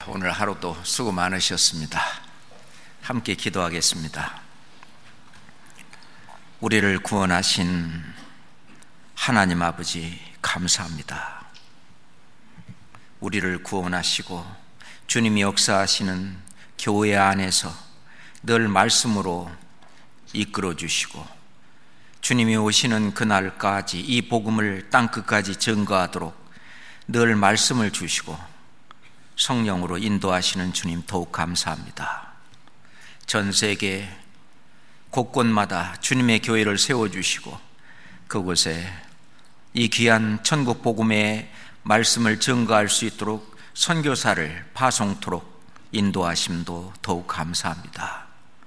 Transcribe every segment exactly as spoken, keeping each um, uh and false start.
오늘 하루도 수고 많으셨습니다. 함께 기도하겠습니다. 우리를 구원하신 하나님 아버지 감사합니다. 우리를 구원하시고 주님이 역사하시는 교회 안에서 늘 말씀으로 이끌어 주시고 주님이 오시는 그날까지 이 복음을 땅끝까지 증거하도록 늘 말씀을 주시고 성령으로 인도하시는 주님 더욱 감사합니다. 전 세계 곳곳마다 주님의 교회를 세워주시고 그곳에 이 귀한 천국 복음의 말씀을 증거할 수 있도록 선교사를 파송토록 인도하심도 더욱 감사합니다.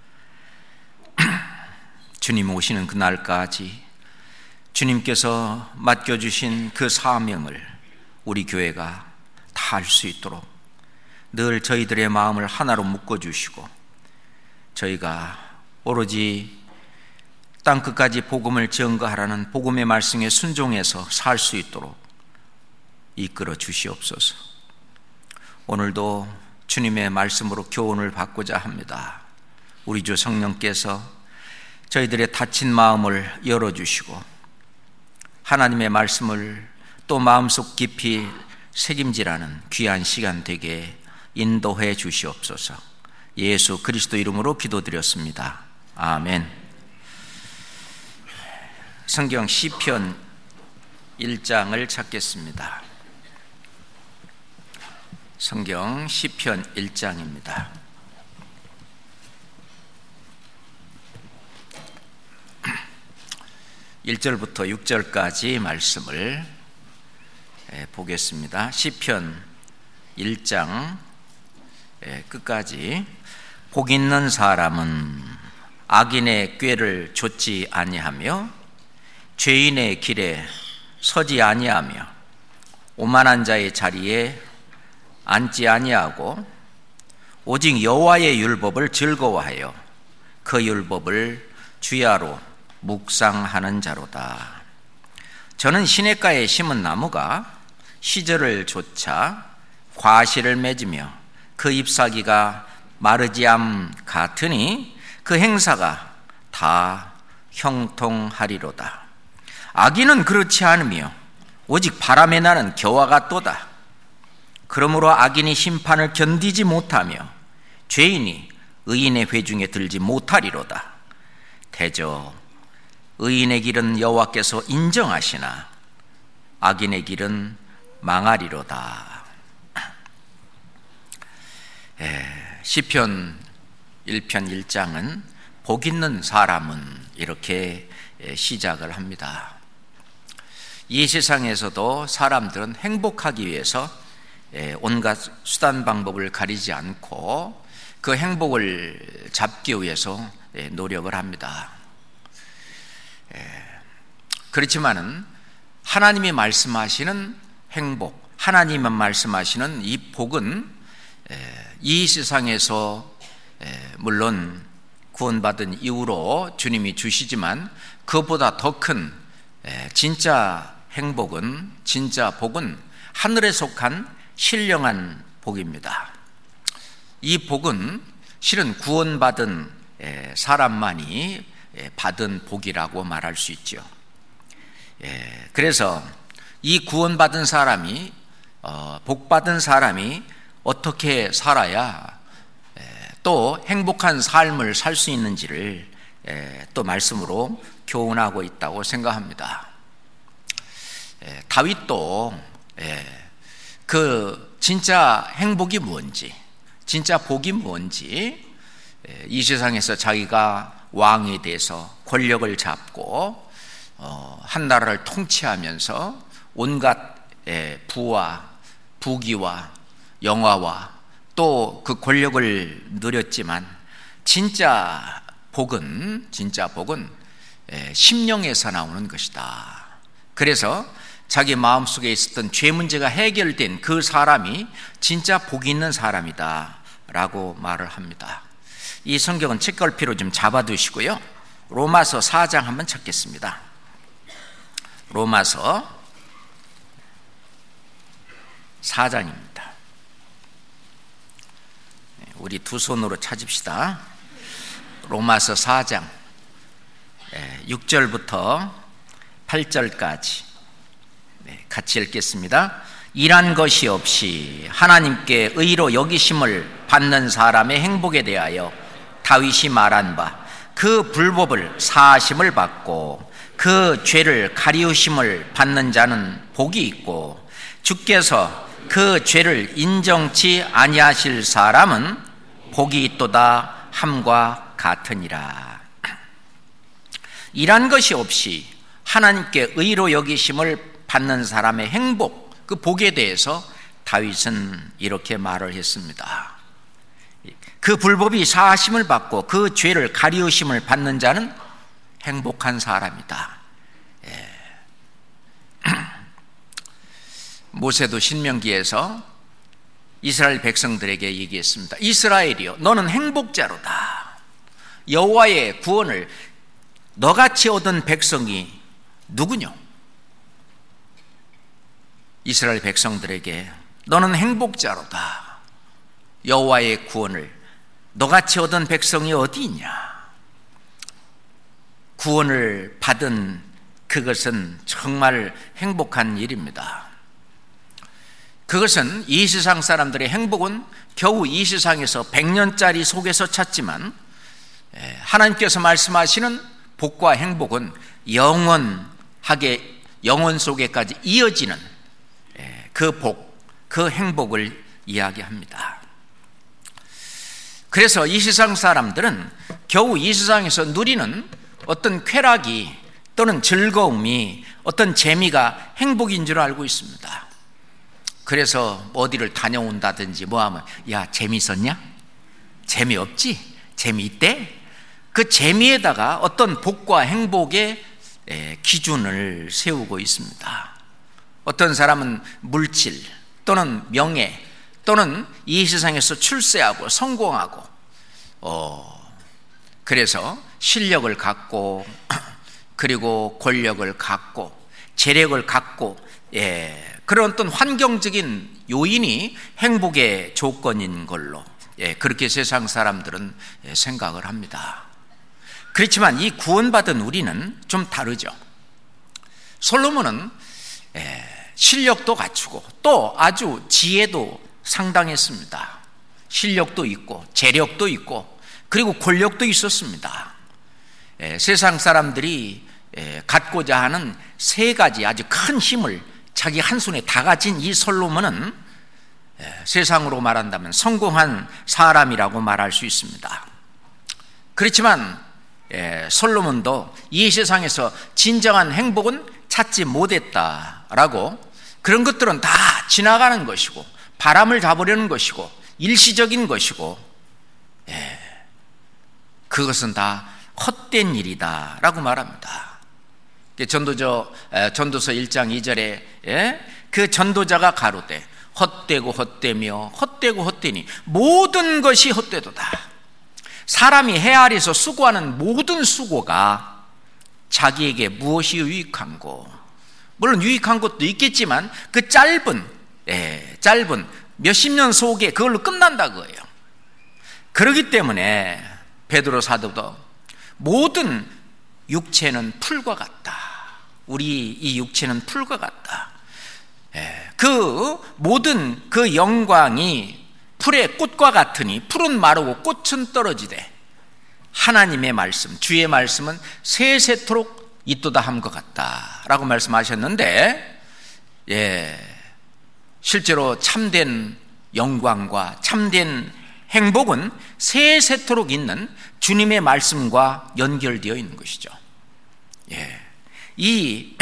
주님 오시는 그날까지 주님께서 맡겨주신 그 사명을 우리 교회가 다 할 수 있도록 늘 저희들의 마음을 하나로 묶어주시고 저희가 오로지 땅끝까지 복음을 증거하라는 복음의 말씀에 순종해서 살 수 있도록 이끌어 주시옵소서. 오늘도 주님의 말씀으로 교훈을 받고자 합니다. 우리 주 성령께서 저희들의 닫힌 마음을 열어주시고 하나님의 말씀을 또 마음속 깊이 새김질하는 귀한 시간 되게 인도해 주시옵소서. 예수 그리스도 이름으로 기도드렸습니다. 아멘. 성경 시편 일 장을 찾겠습니다. 성경 시편 일 장입니다. 일 절부터 육 절까지 말씀을 보겠습니다. 시편 일 장 끝까지. 복 있는 사람은 악인의 꾀를 좇지 아니하며 죄인의 길에 서지 아니하며 오만한 자의 자리에 앉지 아니하고 오직 여호와의 율법을 즐거워하여 그 율법을 주야로 묵상하는 자로다. 저는 시냇가에 심은 나무가 시절을 좇아 과실을 맺으며 그 잎사귀가 마르지 암 같으니 그 행사가 다 형통하리로다. 악인은 그렇지 않으며 오직 바람에 나는 겨와 같도다. 그러므로 악인이 심판을 견디지 못하며 죄인이 의인의 회중에 들지 못하리로다. 대저 의인의 길은 여호와께서 인정하시나 악인의 길은 망하리로다. 예, 시편 일 편 일 장은 복 있는 사람은 이렇게 시작을 합니다. 이 세상에서도 사람들은 행복하기 위해서 온갖 수단 방법을 가리지 않고 그 행복을 잡기 위해서 노력을 합니다. 그렇지만은 하나님이 말씀하시는 행복, 하나님이 말씀하시는 이 복은 이 세상에서 물론 구원받은 이후로 주님이 주시지만 그보다 더 큰 진짜 행복은, 진짜 복은 하늘에 속한 신령한 복입니다. 이 복은 실은 구원받은 사람만이 받은 복이라고 말할 수 있죠. 그래서 이 구원받은 사람이, 복받은 사람이 어떻게 살아야 또 행복한 삶을 살 수 있는지를 또 말씀으로 교훈하고 있다고 생각합니다. 다윗도 그 진짜 행복이 뭔지, 진짜 복이 뭔지, 이 세상에서 자기가 왕이 돼서 권력을 잡고 한 나라를 통치하면서 온갖 부와 부귀와 영화와 또 그 권력을 누렸지만 진짜 복은, 진짜 복은 심령에서 나오는 것이다. 그래서 자기 마음속에 있었던 죄 문제가 해결된 그 사람이 진짜 복이 있는 사람이다 라고 말을 합니다. 이 성경은 책갈피로 좀 잡아두시고요, 로마서 사 장 한번 찾겠습니다. 로마서 사 장입니다. 우리 두 손으로 찾읍시다. 로마서 사 장 육 절부터 팔 절까지 같이 읽겠습니다. 일한 것이 없이 하나님께 의로 여기심을 받는 사람의 행복에 대하여 다윗이 말한 바 그 불법을 사하심을 받고 그 죄를 가리우심을 받는 자는 복이 있고 주께서 그 죄를 인정치 아니하실 사람은 복이 있도다 함과 같으니라. 일한 것이 없이 하나님께 의로 여기심을 받는 사람의 행복, 그 복에 대해서 다윗은 이렇게 말을 했습니다. 그 불법이 사하심을 받고 그 죄를 가리우심을 받는 자는 행복한 사람이다. 예. 모세도 신명기에서 이스라엘 백성들에게 얘기했습니다. 이스라엘이여, 너는 행복자로다. 여호와의 구원을 너같이 얻은 백성이 누구뇨? 이스라엘 백성들에게 너는 행복자로다. 여호와의 구원을 너같이 얻은 백성이 어디 있냐? 구원을 받은 그것은 정말 행복한 일입니다. 그것은 이 세상 사람들의 행복은 겨우 이 세상에서 백 년짜리 속에서 찾지만 하나님께서 말씀하시는 복과 행복은 영원하게 영원 속에까지 이어지는 그 복, 그 행복을 이야기합니다. 그래서 이 세상 사람들은 겨우 이 세상에서 누리는 어떤 쾌락이 또는 즐거움이 어떤 재미가 행복인 줄 알고 있습니다. 그래서 어디를 다녀온다든지 뭐하면 야 재미있었냐? 재미없지? 재미있대? 그 재미에다가 어떤 복과 행복의 기준을 세우고 있습니다. 어떤 사람은 물질 또는 명예 또는 이 세상에서 출세하고 성공하고 어, 그래서 실력을 갖고 그리고 권력을 갖고 재력을 갖고 예, 그런 어떤 환경적인 요인이 행복의 조건인 걸로 예, 그렇게 세상 사람들은 예, 생각을 합니다. 그렇지만 이 구원받은 우리는 좀 다르죠. 솔로몬은 예, 실력도 갖추고 또 아주 지혜도 상당했습니다. 실력도 있고 재력도 있고 그리고 권력도 있었습니다. 예, 세상 사람들이 예, 갖고자 하는 세 가지 아주 큰 힘을 자기 한 손에 다 가진 이 솔로몬은 예, 세상으로 말한다면 성공한 사람이라고 말할 수 있습니다. 그렇지만 예, 솔로몬도 이 세상에서 진정한 행복은 찾지 못했다라고, 그런 것들은 다 지나가는 것이고 바람을 잡으려는 것이고 일시적인 것이고 예, 그것은 다 헛된 일이다 라고 말합니다. 전도저, 전도서 일 장 이 절에 예, 그 전도자가 가로되 헛되고 헛되며 헛되고 헛되니 모든 것이 헛되도다. 사람이 해 아래서 수고하는 모든 수고가 자기에게 무엇이 유익한고, 물론 유익한 것도 있겠지만 그 짧은 예, 짧은 몇십 년 속에 그걸로 끝난다 그거예요. 그렇기 때문에 베드로 사도도 모든 육체는 풀과 같다. 우리 이 육체는 풀과 같다. 예, 그 모든 그 영광이 풀의 꽃과 같으니 풀은 마르고 꽃은 떨어지되 하나님의 말씀, 주의 말씀은 세세토록 있도다 함과 같다라고 말씀하셨는데, 예, 실제로 참된 영광과 참된 행복은 세세토록 있는 주님의 말씀과 연결되어 있는 것이죠. 예, 이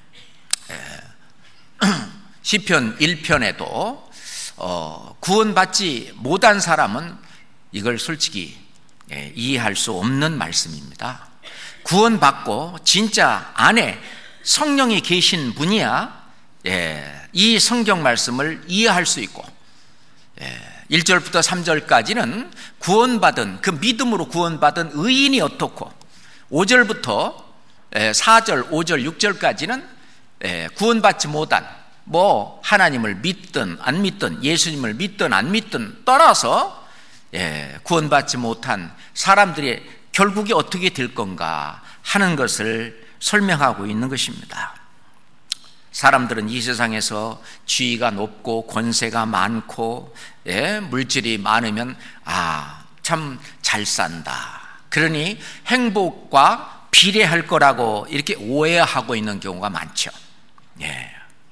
시편 일 편에도 어, 구원받지 못한 사람은 이걸 솔직히 예, 이해할 수 없는 말씀입니다. 구원받고 진짜 안에 성령이 계신 분이야 예, 이 성경 말씀을 이해할 수 있고, 예, 일 절부터 삼 절까지는 구원받은 그 믿음으로 구원받은 의인이 어떻고, 오 절부터 사 절, 오 절, 육 절까지는 구원받지 못한, 뭐 하나님을 믿든 안 믿든 예수님을 믿든 안 믿든 떠나서 예, 구원받지 못한 사람들이 결국이 어떻게 될 건가 하는 것을 설명하고 있는 것입니다. 사람들은 이 세상에서 지위가 높고 권세가 많고, 예, 물질이 많으면 아, 참 잘 산다, 그러니 행복과 비례할 거라고 이렇게 오해하고 있는 경우가 많죠. 예.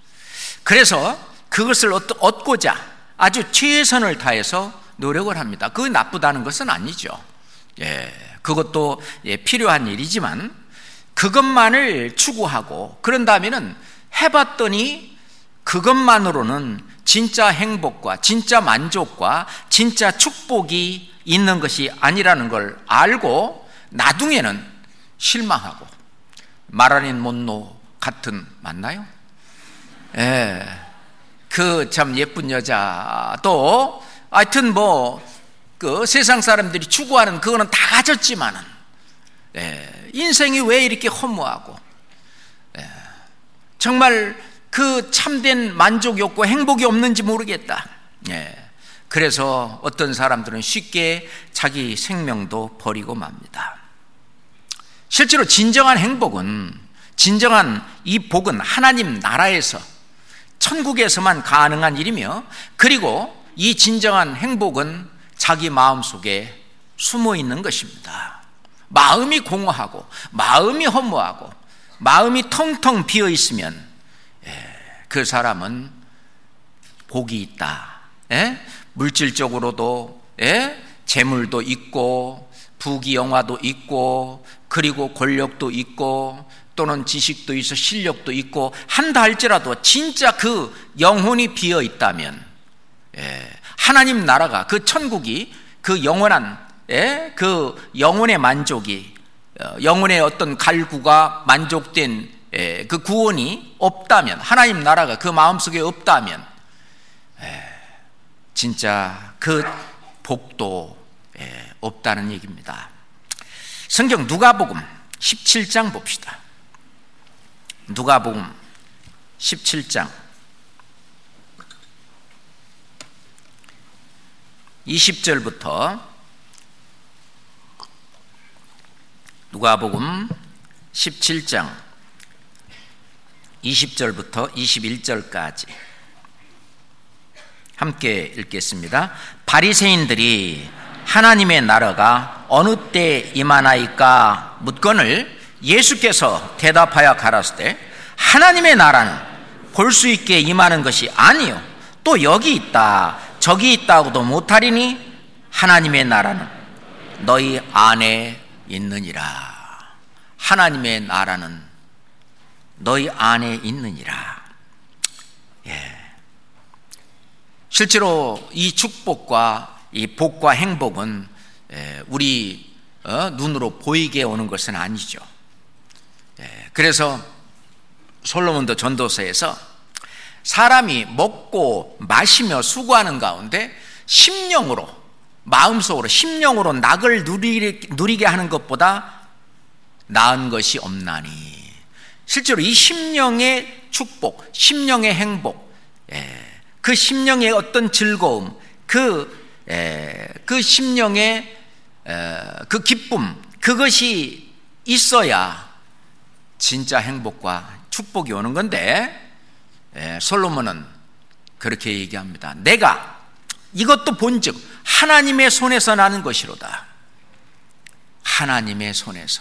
그래서 그것을 얻고자 아주 최선을 다해서 노력을 합니다. 그게 나쁘다는 것은 아니죠. 예. 그것도 예, 필요한 일이지만 그것만을 추구하고 그런 다음에는 해봤더니 그것만으로는 진짜 행복과 진짜 만족과 진짜 축복이 있는 것이 아니라는 걸 알고 나중에는 실망하고 마랄린 몬로 같은, 맞나요? 예, 그 참 예쁜 여자도 하여튼 뭐 그 세상 사람들이 추구하는 그거는 다 가졌지만은, 예, 인생이 왜 이렇게 허무하고, 예, 정말 그 참된 만족이 없고 행복이 없는지 모르겠다. 예, 그래서 어떤 사람들은 쉽게 자기 생명도 버리고 맙니다. 실제로 진정한 행복은, 진정한 이 복은 하나님 나라에서, 천국에서만 가능한 일이며, 그리고 이 진정한 행복은 자기 마음속에 숨어 있는 것입니다. 마음이 공허하고 마음이 허무하고 마음이 텅텅 비어 있으면 그 사람은 복이 있다. 예? 물질적으로도, 예? 재물도 있고 부귀영화도 있고 그리고 권력도 있고 또는 지식도 있어 실력도 있고 한다 할지라도 진짜 그 영혼이 비어 있다면, 예, 하나님 나라가, 그 천국이, 그 영원한, 예, 그 영혼의 만족이, 영혼의 어떤 갈구가 만족된, 예, 그 구원이 없다면, 하나님 나라가 그 마음속에 없다면, 예, 진짜 그 복도, 예, 없다는 얘기입니다. 성경 누가복음 십칠 장 봅시다. 누가복음 십칠 장 이십 절부터, 누가복음 십칠 장 이십 절부터 이십일 절까지 함께 읽겠습니다. 바리새인들이 하나님의 나라가 어느 때 임하나이까 묻거늘 예수께서 대답하여 가라사대 하나님의 나라는 볼 수 있게 임하는 것이 아니요 또 여기 있다 저기 있다고도 못하리니 하나님의 나라는 너희 안에 있느니라. 하나님의 나라는 너희 안에 있느니라. 예. 실제로 이 축복과 이 복과 행복은 우리 눈으로 보이게 오는 것은 아니죠. 그래서 솔로몬도 전도서에서 사람이 먹고 마시며 수고하는 가운데 심령으로, 마음속으로 심령으로 낙을 누리게, 누리게 하는 것보다 나은 것이 없나니, 실제로 이 심령의 축복, 심령의 행복, 그 심령의 어떤 즐거움, 그, 그 심령의 그 기쁨, 그것이 있어야 진짜 행복과 축복이 오는 건데, 예, 솔로몬은 그렇게 얘기합니다. 내가 이것도 본즉 하나님의 손에서 나는 것이로다. 하나님의 손에서,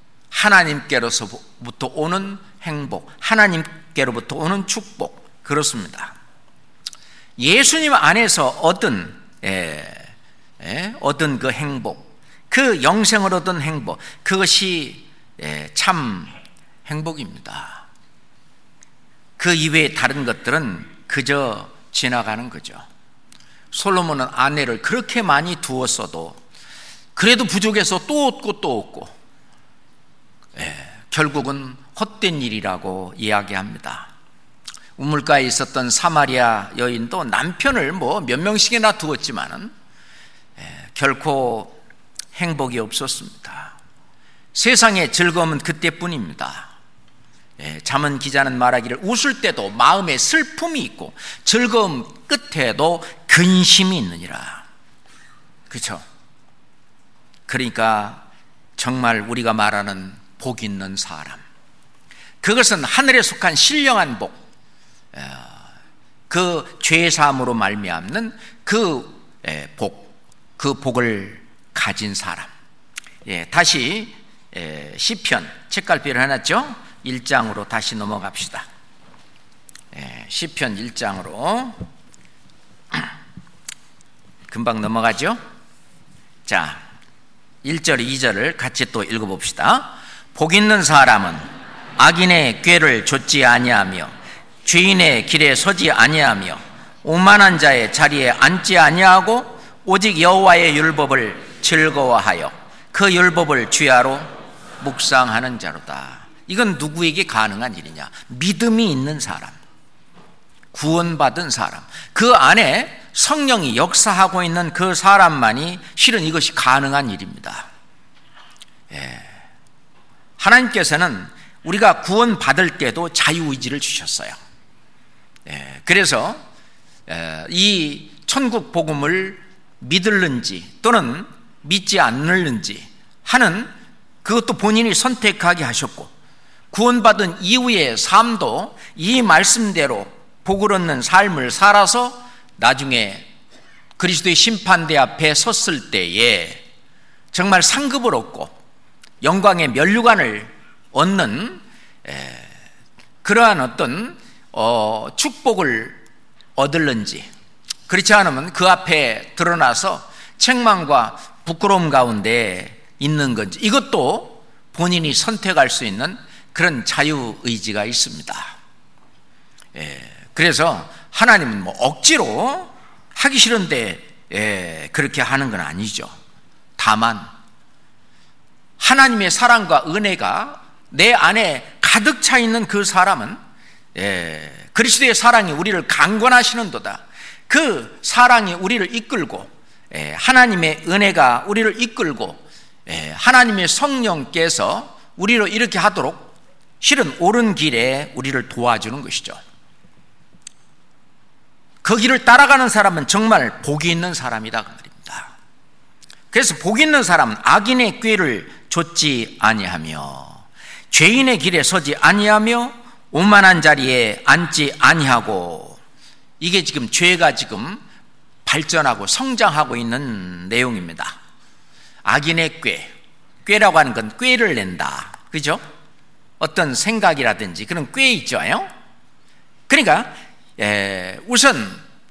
하나님께로부터 오는 행복, 하나님께로부터 오는 축복, 그렇습니다. 예수님 안에서 얻은, 예, 예, 얻은 그 행복, 그 영생을 얻은 행복, 그것이, 예, 참 행복입니다. 그 이외에 다른 것들은 그저 지나가는 거죠. 솔로몬은 아내를 그렇게 많이 두었어도 그래도 부족해서 또 얻고 또 얻고, 예, 결국은 헛된 일이라고 이야기합니다. 우물가에 있었던 사마리아 여인도 남편을 뭐 몇 명씩이나 두었지만은, 예, 결코 행복이 없었습니다. 세상의 즐거움은 그때뿐입니다. 예, 잠언 기자는 말하기를 웃을 때도 마음에 슬픔이 있고 즐거움 끝에도 근심이 있느니라. 그렇죠? 그러니까 정말 우리가 말하는 복 있는 사람, 그것은 하늘에 속한 신령한 복, 그 죄사함으로 말미암는 그 복, 그 복을 가진 사람. 예, 다시 시편 책갈피를 해놨죠? 일 장으로 다시 넘어갑시다. 예, 시편 일 장으로 금방 넘어가죠? 자, 일 절 이 절을 같이 또 읽어봅시다. 복 있는 사람은 악인의 꾀를 좇지 아니하며 죄인의 길에 서지 아니하며 오만한 자의 자리에 앉지 아니하고 오직 여호와의 율법을 즐거워하여 그 율법을 주야로 묵상하는 자로다. 이건 누구에게 가능한 일이냐? 믿음이 있는 사람, 구원받은 사람, 그 안에 성령이 역사하고 있는 그 사람만이 실은 이것이 가능한 일입니다. 예. 하나님께서는 우리가 구원받을 때도 자유의지를 주셨어요. 예. 그래서 이 천국 복음을 믿을는지 또는 믿지 않을는지 하는 그것도 본인이 선택하게 하셨고, 구원받은 이후의 삶도 이 말씀대로 복을 얻는 삶을 살아서 나중에 그리스도의 심판대 앞에 섰을 때에 정말 상급을 얻고 영광의 면류관을 얻는 그러한 어떤 어, 축복을 얻을는지, 그렇지 않으면 그 앞에 드러나서 책망과 부끄러움 가운데 있는 건지, 이것도 본인이 선택할 수 있는 그런 자유의지가 있습니다. 예, 그래서 하나님은 뭐 억지로 하기 싫은데 예, 그렇게 하는 건 아니죠. 다만 하나님의 사랑과 은혜가 내 안에 가득 차 있는 그 사람은 예, 그리스도의 사랑이 우리를 강권하시는도다. 그 사랑이 우리를 이끌고 예, 하나님의 은혜가 우리를 이끌고 예, 하나님의 성령께서 우리로 이렇게 하도록 실은 옳은 길에 우리를 도와주는 것이죠. 그 길을 따라가는 사람은 정말 복이 있는 사람이다 그 말입니다. 그래서 복 있는 사람은 악인의 꾀를 좇지 아니하며 죄인의 길에 서지 아니하며 오만한 자리에 앉지 아니하고, 이게 지금 죄가 지금 발전하고 성장하고 있는 내용입니다. 악인의 꾀, 꾀라고 하는 건 꾀를 낸다, 그죠? 어떤 생각이라든지 그런 꾀 있죠. 그러니까 예, 우선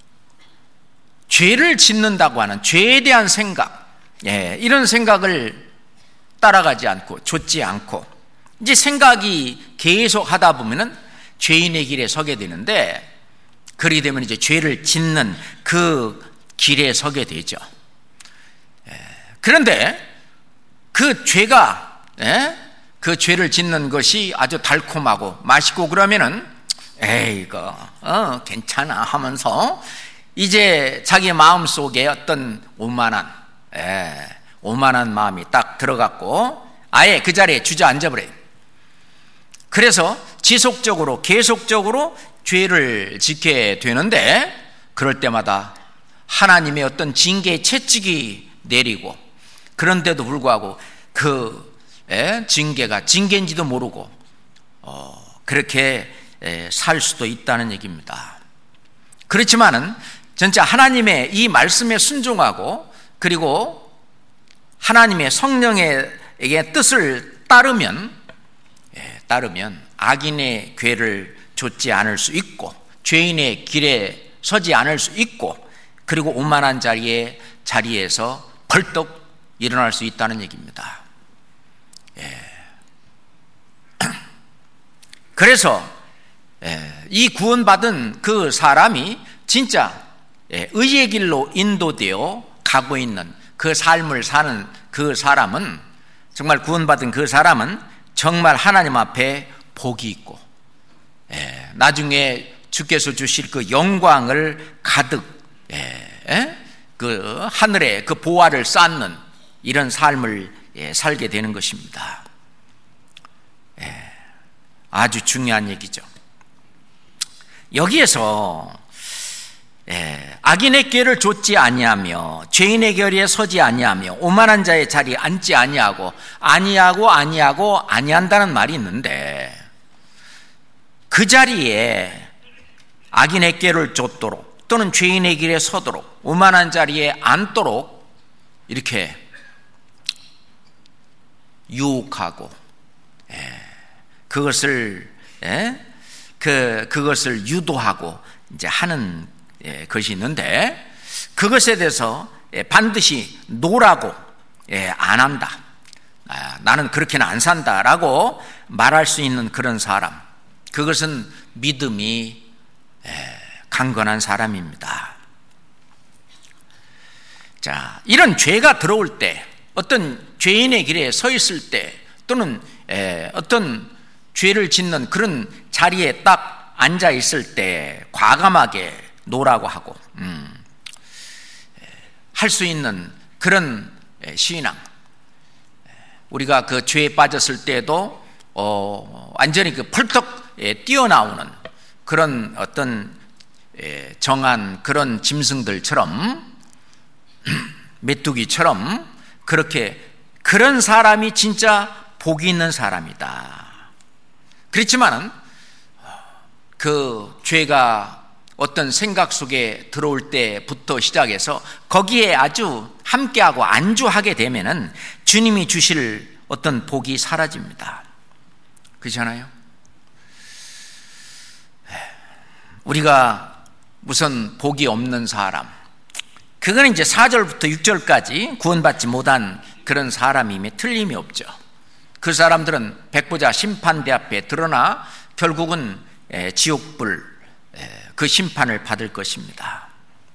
죄를 짓는다고 하는 죄에 대한 생각, 예, 이런 생각을 따라가지 않고 좇지 않고 이제 생각이 계속 하다 보면은 죄인의 길에 서게 되는데, 그리 되면 이제 죄를 짓는 그 길에 서게 되죠. 예, 그런데 그 죄가 예, 그 죄를 짓는 것이 아주 달콤하고 맛있고 그러면은 에이 이거 어, 괜찮아 하면서 이제 자기 마음속에 어떤 오만한 에, 오만한 마음이 딱 들어갔고 아예 그 자리에 주저앉아 버려요. 그래서 지속적으로 계속적으로 죄를 짓게 되는데, 그럴 때마다 하나님의 어떤 징계의 채찍이 내리고, 그런데도 불구하고 그 에, 징계가 징계인지도 모르고 어, 그렇게 에, 살 수도 있다는 얘기입니다. 그렇지만은 진짜 하나님의 이 말씀에 순종하고 그리고 하나님의 성령의 뜻을 따르면 예, 따르면 악인의 궤를 좇지 않을 수 있고 죄인의 길에 서지 않을 수 있고, 그리고 오만한 자리에 자리에서 벌떡 일어날 수 있다는 얘기입니다. 예. 그래서 예, 이 구원받은 그 사람이 진짜 예, 의의 길로 인도되어 가고 있는 그 삶을 사는 그 사람은, 정말 구원받은 그 사람은 정말 하나님 앞에 복이 있고 예, 나중에 주께서 주실 그 영광을 가득 예, 예? 그 하늘에 그 보화를 쌓는 이런 삶을 예, 살게 되는 것입니다. 예, 아주 중요한 얘기죠. 여기에서 예, 악인의 꾀를 좇지 아니하며 죄인의 결의에 서지 아니하며 오만한 자의 자리에 앉지 아니하고 아니하고 아니하고 아니한다는 말이 있는데, 그 자리에 악인의 꾀를 좇도록 또는 죄인의 길에 서도록 오만한 자리에 앉도록 이렇게 유혹하고, 예, 그것을 예, 그 그것을 유도하고 이제 하는 예, 것이 있는데, 그것에 대해서 예, 반드시 노라고 예, 안 한다. 아, 나는 그렇게는 안 산다라고 말할 수 있는 그런 사람, 그것은 믿음이 예, 강건한 사람입니다. 자, 이런 죄가 들어올 때, 어떤 죄인의 길에 서 있을 때, 또는 에, 어떤 죄를 짓는 그런 자리에 딱 앉아 있을 때 과감하게 노라고 하고 음, 할 수 있는 그런 신앙, 우리가 그 죄에 빠졌을 때도 어, 완전히 그 펄떡 뛰어나오는 그런 어떤 정한 그런 짐승들처럼 메뚜기처럼 그렇게, 그런 사람이 진짜 복이 있는 사람이다. 그렇지만은 그 죄가 어떤 생각 속에 들어올 때부터 시작해서 거기에 아주 함께하고 안주하게 되면은 주님이 주실 어떤 복이 사라집니다. 그렇잖아요? 우리가 무슨 복이 없는 사람, 그거는 이제 사 절부터 육 절까지 구원받지 못한 그런 사람임에 틀림이 없죠. 그 사람들은 백보자 심판대 앞에 드러나 결국은 지옥불 그 심판을 받을 것입니다.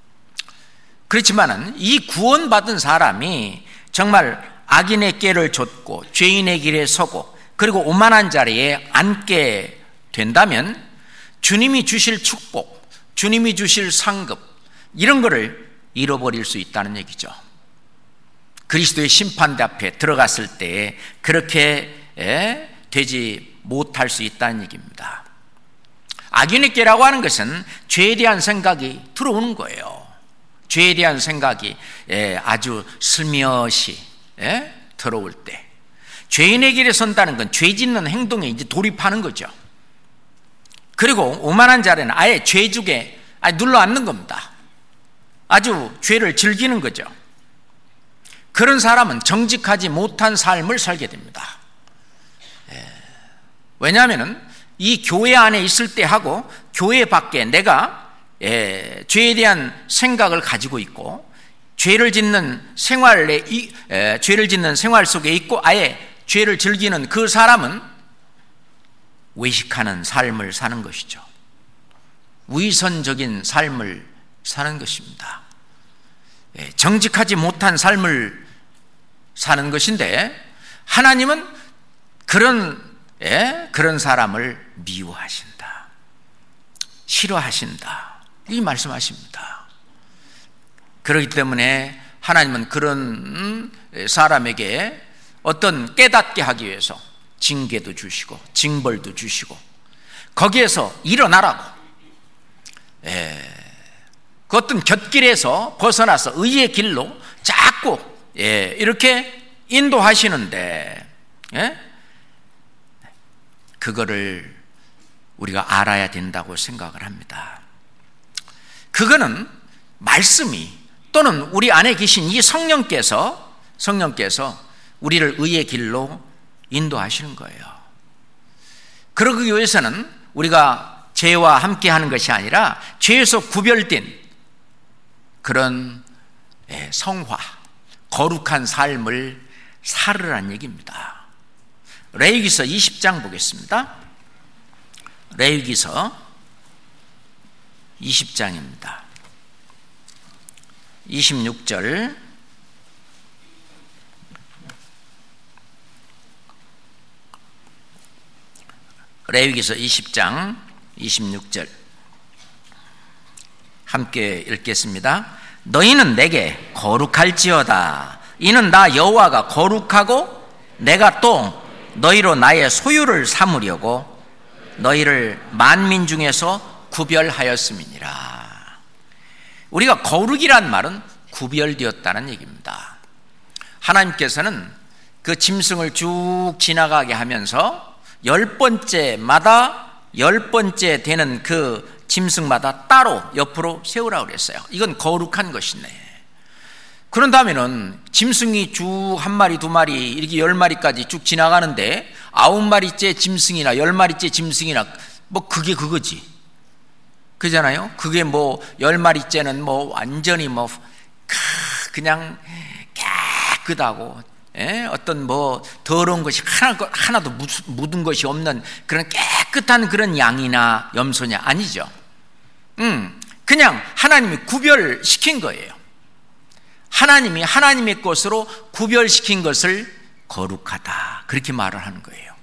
그렇지만은 이 구원받은 사람이 정말 악인의 꾀를 좇고 죄인의 길에 서고 그리고 오만한 자리에 앉게 된다면 주님이 주실 축복, 주님이 주실 상급, 이런 거를 잃어버릴 수 있다는 얘기죠. 그리스도의 심판대 앞에 들어갔을 때 그렇게 되지 못할 수 있다는 얘기입니다. 악인의 꾀라고 하는 것은 죄에 대한 생각이 들어오는 거예요. 죄에 대한 생각이 아주 슬며시 들어올 때, 죄인의 길에 선다는 건 죄 짓는 행동에 이제 돌입하는 거죠. 그리고 오만한 자리는 아예 죄죽에 눌러 앉는 겁니다. 아주 죄를 즐기는 거죠. 그런 사람은 정직하지 못한 삶을 살게 됩니다. 왜냐하면 이 교회 안에 있을 때 하고 교회 밖에 내가 예, 죄에 대한 생각을 가지고 있고 죄를 짓는 생활에 예, 죄를 짓는 생활 속에 있고 아예 죄를 즐기는 그 사람은 외식하는 삶을 사는 것이죠. 위선적인 삶을 사는 것입니다. 예, 정직하지 못한 삶을 사는 것인데 하나님은 그런 예, 그런 사람을 미워하신다, 싫어하신다, 이 말씀하십니다. 그렇기 때문에 하나님은 그런 사람에게 어떤 깨닫게 하기 위해서 징계도 주시고 징벌도 주시고 거기에서 일어나라고, 예, 그 어떤 곁길에서 벗어나서 의의 길로 자꾸 예, 이렇게 인도하시는데 예? 그거를 우리가 알아야 된다고 생각을 합니다. 그거는 말씀이 또는 우리 안에 계신 이 성령께서 성령께서 우리를 의의 길로 인도하시는 거예요. 그러기 위해서는 우리가 죄와 함께 하는 것이 아니라 죄에서 구별된 그런 성화, 거룩한 삶을 살으라는 얘기입니다. 레위기서 이십 장 보겠습니다. 레위기서 이십 장입니다. 이십육 절 레위기서 이십 장 이십육 절 함께 읽겠습니다. 너희는 내게 거룩할지어다. 이는 나 여호와가 거룩하고 내가 또 너희로 나의 소유를 삼으려고 너희를 만민 중에서 구별하였음이니라. 우리가 거룩이란 말은 구별되었다는 얘기입니다. 하나님께서는 그 짐승을 쭉 지나가게 하면서 열 번째마다 열 번째 되는 그 짐승마다 따로 옆으로 세우라고 그랬어요. 이건 거룩한 것이네. 그런다면은 짐승이 쭉 한 마리 두 마리 이렇게 열 마리까지 쭉 지나가는데 아홉 마리째 짐승이나 열 마리째 짐승이나 뭐 그게 그거지. 그잖아요. 그게 뭐 열 마리째는 뭐 완전히 뭐 그냥 깨끗하고 예? 어떤 뭐 더러운 것이 하나, 하나도 묻은 것이 없는 그런 깨끗한 그런 양이나 염소냐 아니죠. 음, 그냥 하나님이 구별시킨 거예요. 하나님이 하나님의 것으로 구별시킨 것을 거룩하다 그렇게 말을 하는 거예요.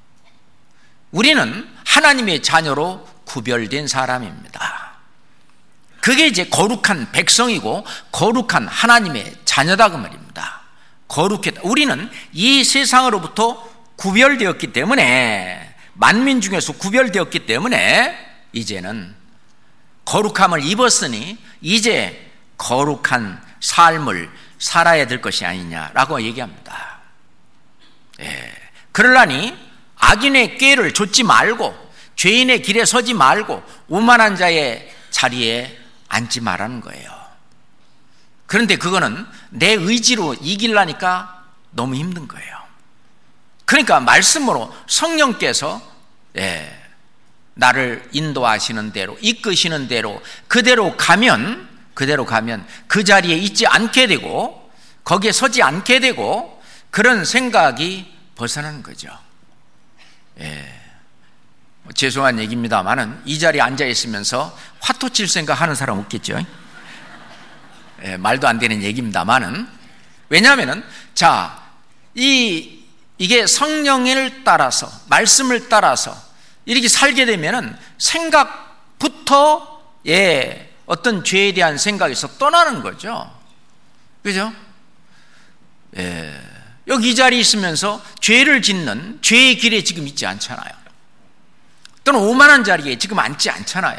우리는 하나님의 자녀로 구별된 사람입니다. 그게 이제 거룩한 백성이고 거룩한 하나님의 자녀다 그 말입니다. 거룩했다. 우리는 이 세상으로부터 구별되었기 때문에 만민 중에서 구별되었기 때문에 이제는 거룩함을 입었으니 이제 거룩한 삶을 살아야 될 것이 아니냐라고 얘기합니다. 예. 그러려니 악인의 꾀를 좇지 말고 죄인의 길에 서지 말고 오만한 자의 자리에 앉지 말라는 거예요. 그런데 그거는 내 의지로 이기려니까 너무 힘든 거예요. 그러니까 말씀으로 성령께서 예, 나를 인도하시는 대로 이끄시는 대로 그대로 가면 그대로 가면 그 자리에 있지 않게 되고 거기에 서지 않게 되고 그런 생각이 벗어나는 거죠. 예. 죄송한 얘기입니다만은 이 자리에 앉아 있으면서 화토 칠 생각 하는 사람 없겠죠. 예, 말도 안 되는 얘기입니다만은 왜냐하면은 자, 이 이게 성령을 따라서 말씀을 따라서 이렇게 살게 되면은 생각부터 예, 어떤 죄에 대한 생각에서 떠나는 거죠. 그죠? 예. 여기 이 자리에 있으면서 죄를 짓는 죄의 길에 지금 있지 않잖아요. 또는 오만한 자리에 지금 앉지 않잖아요.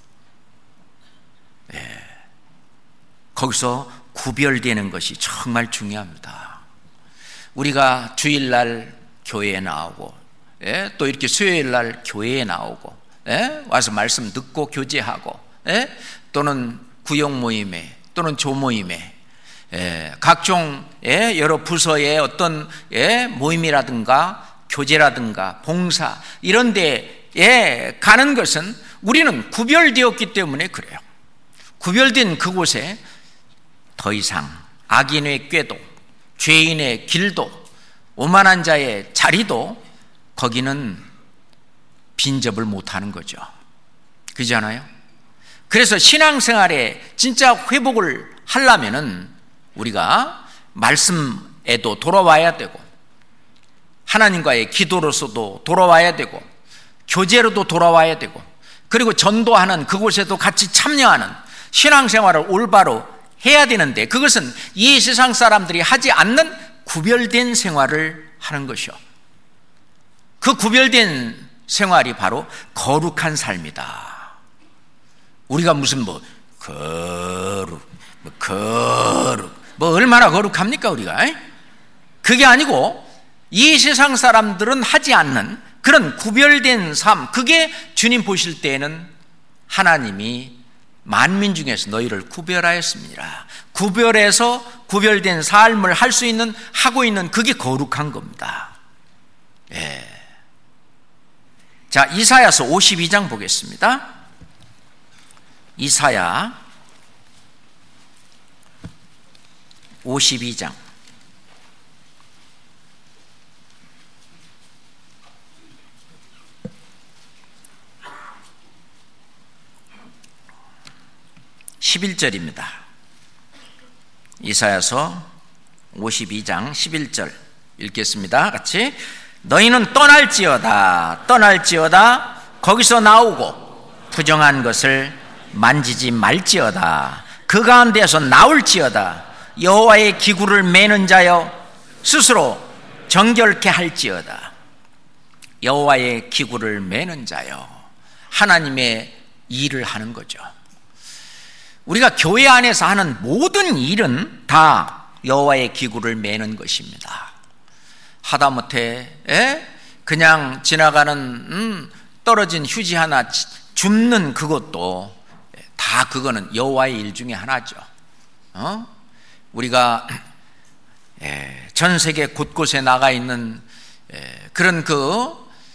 예. 거기서 구별되는 것이 정말 중요합니다. 우리가 주일날 교회에 나오고 예? 또 이렇게 수요일날 교회에 나오고 예? 와서 말씀 듣고 교제하고 예? 또는 구역 모임에 또는 조모임에 예, 각종 예, 여러 부서의 어떤 예, 모임이라든가 교제라든가 봉사 이런 데에 가는 것은 우리는 구별되었기 때문에 그래요. 구별된 그곳에 더 이상 악인의 꾀도 죄인의 길도 오만한 자의 자리도 거기는 빈접을 못하는 거죠. 그렇지 않아요? 그래서 신앙생활에 진짜 회복을 하려면은 우리가 말씀에도 돌아와야 되고 하나님과의 기도로서도 돌아와야 되고 교제로도 돌아와야 되고 그리고 전도하는 그곳에도 같이 참여하는 신앙생활을 올바로 해야 되는데 그것은 이 세상 사람들이 하지 않는 구별된 생활을 하는 것이요. 그 구별된 생활이 바로 거룩한 삶이다. 우리가 무슨 뭐 거룩, 뭐 거룩 뭐 얼마나 거룩합니까 우리가? 그게 아니고 이 세상 사람들은 하지 않는 그런 구별된 삶, 그게 주님 보실 때에는 하나님이 만민 중에서 너희를 구별하였습니다. 구별해서 구별된 삶을 할 수 있는 하고 있는 그게 거룩한 겁니다. 예. 자, 이사야서 오십이 장 보겠습니다. 이사야 오십이 장 십일 절입니다. 이사야서 오십이 장 십일 절 읽겠습니다. 같이 너희는 떠날지어다 떠날지어다 거기서 나오고 부정한 것을 만지지 말지어다 그 가운데서 나올지어다 여호와의 기구를 매는 자여 스스로 정결케 할지어다. 여호와의 기구를 매는 자여 하나님의 일을 하는 거죠. 우리가 교회 안에서 하는 모든 일은 다 여호와의 기구를 매는 것입니다. 하다못해 에? 그냥 지나가는 음, 떨어진 휴지 하나 줍는 그것도 다 그거는 여호와의 일 중에 하나죠. 어? 우리가 에, 전 세계 곳곳에 나가 있는 에, 그런 그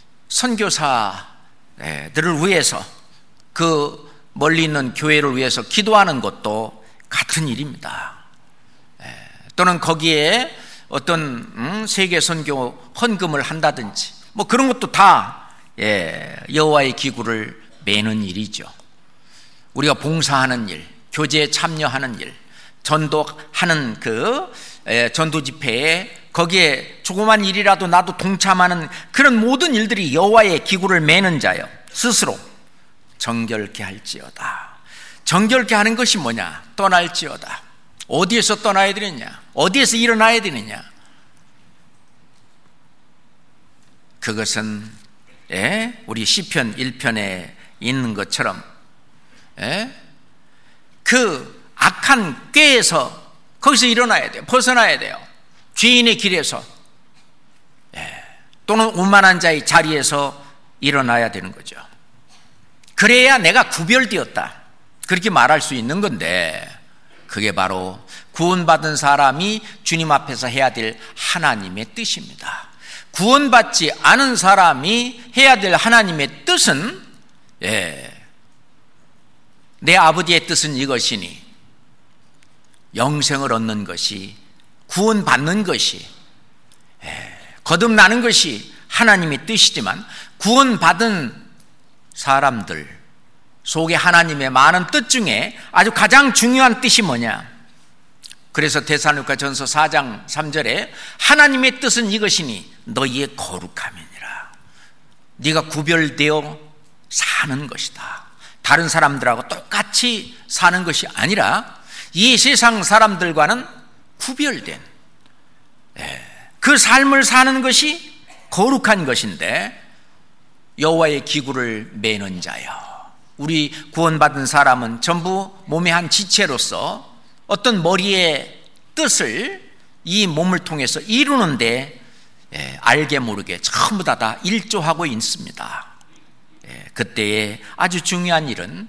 선교사들을 위해서 그 멀리 있는 교회를 위해서 기도하는 것도 같은 일입니다. 에, 또는 거기에 어떤 음, 세계 선교 헌금을 한다든지 뭐 그런 것도 다 예, 여호와의 기구를 매는 일이죠. 우리가 봉사하는 일, 교제에 참여하는 일, 전도하는 그 예, 전도 집회에 거기에 조그만 일이라도 나도 동참하는 그런 모든 일들이 여호와의 기구를 매는 자요 스스로 정결케 할지어다. 정결케 하는 것이 뭐냐? 떠날지어다. 어디에서 떠나야 되느냐? 어디에서 일어나야 되느냐? 그것은 예? 우리 시편 일 편에 있는 것처럼 예? 그 악한 꾀에서 거기서 일어나야 돼요. 벗어나야 돼요. 죄인의 길에서 예. 또는 오만한 자의 자리에서 일어나야 되는 거죠. 그래야 내가 구별되었다 그렇게 말할 수 있는 건데 그게 바로 구원받은 사람이 주님 앞에서 해야 될 하나님의 뜻입니다. 구원받지 않은 사람이 해야 될 하나님의 뜻은 예, 내 아버지의 뜻은 이것이니 영생을 얻는 것이 구원받는 것이 예, 거듭나는 것이 하나님의 뜻이지만 구원받은 사람들 속에 하나님의 많은 뜻 중에 아주 가장 중요한 뜻이 뭐냐? 그래서 데살로니가전서 사 장 삼 절에 하나님의 뜻은 이것이니 너희의 거룩함이니라. 네가 구별되어 사는 것이다. 다른 사람들하고 똑같이 사는 것이 아니라 이 세상 사람들과는 구별된 그 삶을 사는 것이 거룩한 것인데 여호와의 기구를 매는 자여. 우리 구원받은 사람은 전부 몸의 한 지체로서 어떤 머리의 뜻을 이 몸을 통해서 이루는데 예, 알게 모르게 전부 다 다 일조하고 있습니다. 예, 그때의 아주 중요한 일은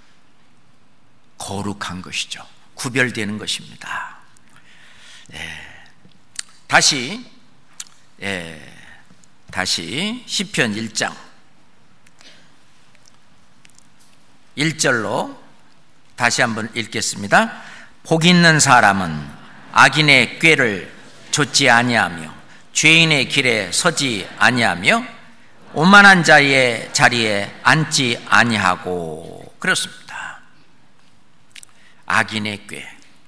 거룩한 것이죠. 구별되는 것입니다. 예, 다시 예, 다시 시편 일 장 일 절로 다시 한번 읽겠습니다. 복 있는 사람은 악인의 꾀를 좇지 아니하며 죄인의 길에 서지 아니하며 오만한 자의 자리에 앉지 아니하고. 그렇습니다. 악인의 꾀.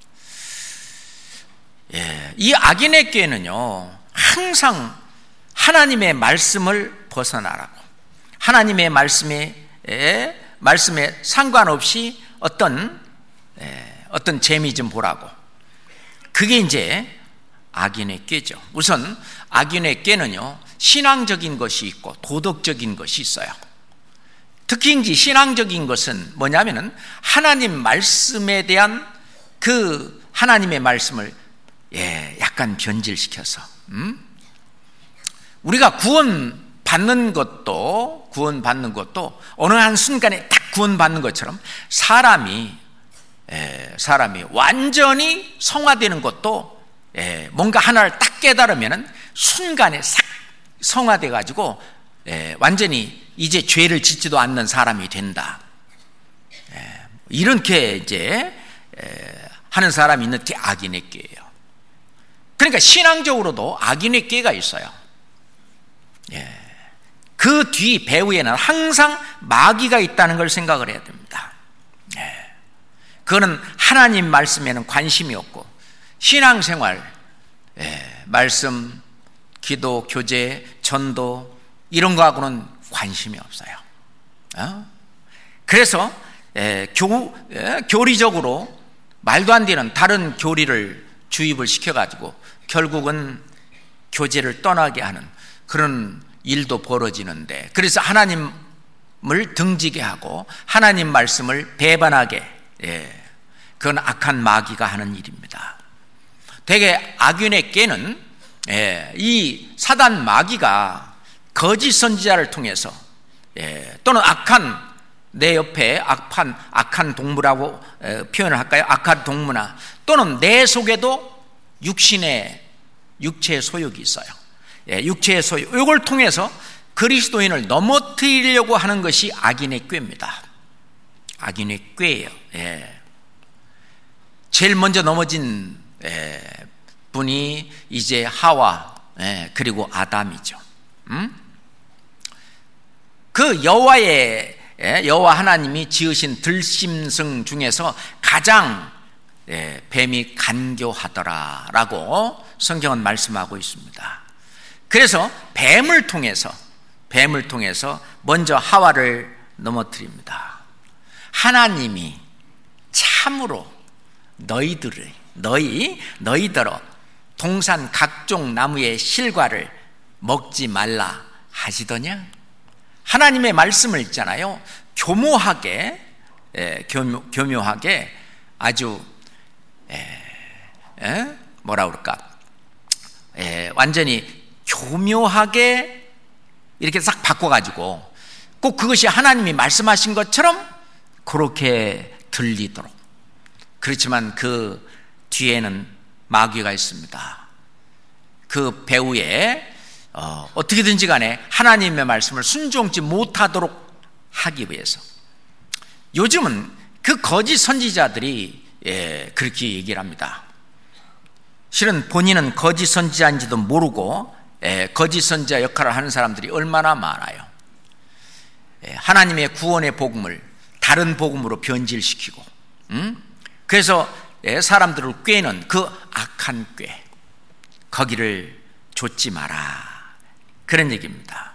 예, 이 악인의 꾀는요 항상 하나님의 말씀을 벗어나라고, 하나님의 말씀에 예, 말씀에 상관없이 어떤 예, 어떤 재미 좀 보라고. 그게 이제 악인의 꾀죠. 우선 악인의 꾀는요 신앙적인 것이 있고 도덕적인 것이 있어요. 특히 이제 신앙적인 것은 뭐냐면은 하나님 말씀에 대한 그 하나님의 말씀을 예, 약간 변질시켜서 음? 우리가 구원 받는 것도 구원 받는 것도 어느 한 순간에 딱 구원 받는 것처럼 사람이 에, 사람이 완전히 성화되는 것도 에, 뭔가 하나를 딱 깨달으면은 순간에 싹 성화돼 가지고 완전히 이제 죄를 짓지도 않는 사람이 된다. 에, 이렇게 이제 에, 하는 사람이 있는 게 악인의 꾀예요. 그러니까 신앙적으로도 악인의 꾀가 있어요. 예. 그 뒤 배후에는 항상 마귀가 있다는 걸 생각을 해야 됩니다. 예. 그거는 하나님 말씀에는 관심이 없고 신앙생활, 예, 말씀, 기도, 교제, 전도 이런 거하고는 관심이 없어요. 어? 그래서 예, 교, 예, 교리적으로 말도 안 되는 다른 교리를 주입을 시켜가지고 결국은 교제를 떠나게 하는 그런 일도 벌어지는데, 그래서 하나님을 등지게 하고 하나님 말씀을 배반하게 예, 그건 악한 마귀가 하는 일입니다. 대개 악인의 꾀는 이 사단 마귀가 거짓 선지자를 통해서 또는 악한 내 옆에 악한, 악한 동무라고 표현을 할까요? 악한 동무나 또는 내 속에도 육신의 육체의 소욕이 있어요. 육체의 소욕, 이걸 통해서 그리스도인을 넘어뜨리려고 하는 것이 악인의 꾀입니다. 악인의 꾀예요. 예. 제일 먼저 넘어진 예, 분이 이제 하와 예, 그리고 아담이죠. 음? 그 여호와의 예, 여호와 하나님이 지으신 들짐승 중에서 가장 예, 뱀이 간교하더라라고 성경은 말씀하고 있습니다. 그래서 뱀을 통해서 뱀을 통해서 먼저 하와를 넘어뜨립니다. 하나님이 참으로 너희들을 너희 너희더러 동산 각종 나무의 실과를 먹지 말라 하시더냐? 하나님의 말씀을 있잖아요. 교묘하게 예, 교묘, 교묘하게 아주 예, 예? 뭐라 그럴까? 예, 완전히 교묘하게 이렇게 싹 바꿔가지고 꼭 그것이 하나님이 말씀하신 것처럼 그렇게 들리도록. 그렇지만 그 뒤에는 마귀가 있습니다. 그 배후에 어, 어떻게든지 간에 하나님의 말씀을 순종치 못하도록 하기 위해서. 요즘은 그 거짓 선지자들이 예, 그렇게 얘기를 합니다. 실은 본인은 거짓 선지자인지도 모르고 예, 거짓 선지자 역할을 하는 사람들이 얼마나 많아요. 예, 하나님의 구원의 복음을 다른 복음으로 변질시키고 음? 그래서 예, 사람들을 꾀는 그 악한 꾀, 거기를 좇지 마라, 그런 얘기입니다.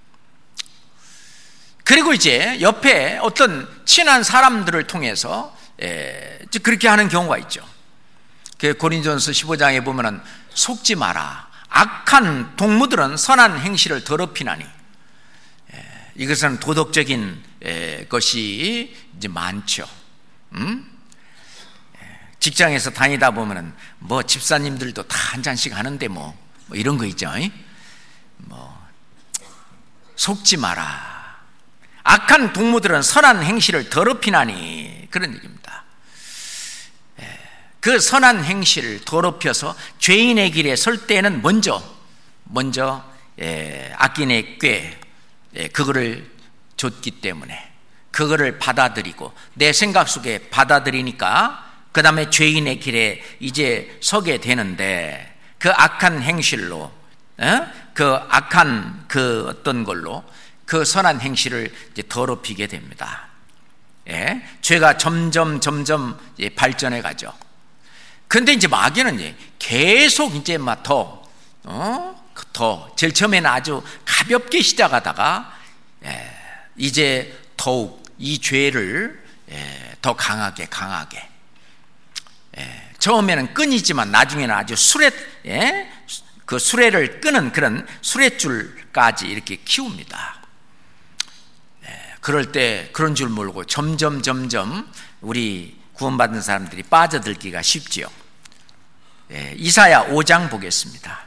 그리고 이제 옆에 어떤 친한 사람들을 통해서 예, 그렇게 하는 경우가 있죠. 그 고린도전서 십오 장에 보면은 속지 마라, 악한 동무들은 선한 행실을 더럽히나니. 예, 이것은 도덕적인 예, 것이 이제 많죠. 음? 예, 직장에서 다니다 보면은 뭐 집사님들도 다 한 잔씩 하는데 뭐, 뭐 이런 거 있죠. 뭐 속지 마라, 악한 동무들은 선한 행실을 더럽히나니, 그런 얘기입니다. 예, 그 선한 행실을 더럽혀서 죄인의 길에 설 때는 먼저 먼저 예, 악인의 꾀 예, 그거를 줬기 때문에 그거를 받아들이고 내 생각 속에 받아들이니까 그 다음에 죄인의 길에 이제 서게 되는데, 그 악한 행실로 예? 그 악한 그 어떤 걸로 그 선한 행실을 이제 더럽히게 됩니다. 예? 죄가 점점 점점 이제 발전해 가죠. 그런데 이제 마귀는 이제 계속 이제 막 더, 어? 더 제일 처음에는 아주 가볍게 시작하다가 예, 이제 더욱 이 죄를 예, 더 강하게 강하게 예, 처음에는 끈이지만 나중에는 아주 수레 예, 그 수레를 끄는 그런 수레줄까지 이렇게 키웁니다. 예, 그럴 때 그런 줄 모르고 점점 점점 우리 구원받은 사람들이 빠져들기가 쉽지요. 예, 이사야 오 장 보겠습니다.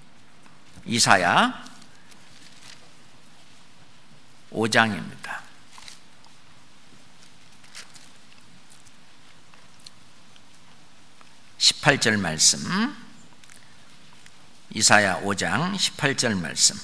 이사야 오 장입니다. 십팔 절 말씀. 이사야 오 장 십팔 절 말씀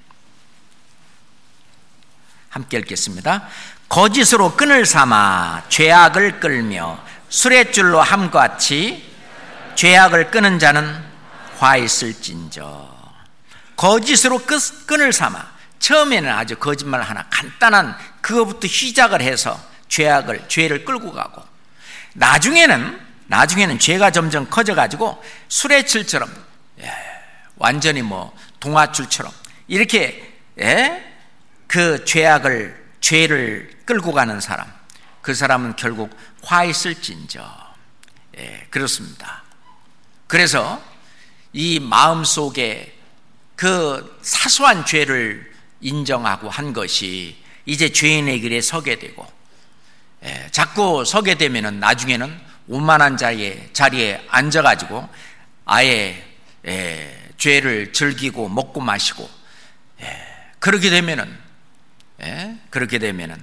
함께 읽겠습니다. 거짓으로 끈을 삼아 죄악을 끌며 수레줄로 함과 같이 죄악을 끄는 자는 화 있을진저. 거짓으로 끈을 삼아, 처음에는 아주 거짓말 하나 간단한 그거부터 시작을 해서 죄악을 죄를 끌고 가고, 나중에는 나중에는 죄가 점점 커져가지고 수레줄처럼 예, 완전히 뭐 동화줄처럼 이렇게 예, 그 죄악을 죄를 끌고 가는 사람, 그 사람은 결국 화 있을진저. 예, 그렇습니다. 그래서 이 마음속에 그 사소한 죄를 인정하고 한 것이 이제 죄인의 길에 서게 되고 예, 자꾸 서게 되면은 나중에는 오만한 자의 자리에 앉아가지고 아예 예, 죄를 즐기고 먹고 마시고 예, 그렇게 되면은 예, 그렇게 되면은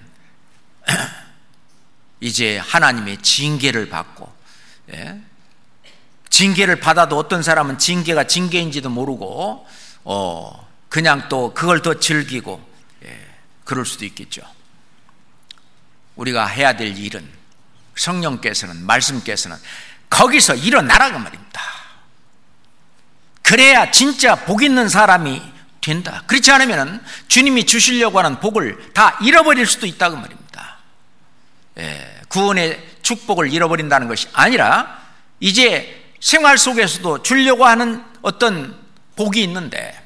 이제 하나님의 징계를 받고 예, 징계를 받아도 어떤 사람은 징계가 징계인지도 모르고 어, 그냥 또 그걸 더 즐기고 예, 그럴 수도 있겠죠. 우리가 해야 될 일은 성령께서는 말씀께서는 거기서 일어나라고 말입니다. 그래야 진짜 복 있는 사람이 된다. 그렇지 않으면 주님이 주시려고 하는 복을 다 잃어버릴 수도 있다고 말입니다. 예, 구원의 축복을 잃어버린다는 것이 아니라 이제 생활 속에서도 주려고 하는 어떤 복이 있는데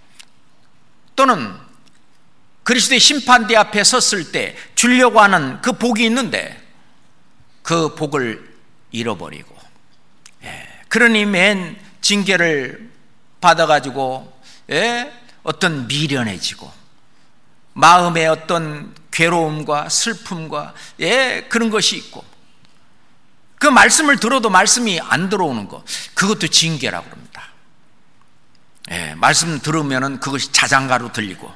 또는 그리스도의 심판대 앞에 섰을 때 주려고 하는 그 복이 있는데 그 복을 잃어버리고 예, 그러니 맨 징계를 받아가지고 예, 어떤 미련해지고 마음의 어떤 괴로움과 슬픔과 예, 그런 것이 있고 그 말씀을 들어도 말씀이 안 들어오는 것 그것도 징계라고 합니다. 예, 말씀 들으면은 그것이 자장가로 들리고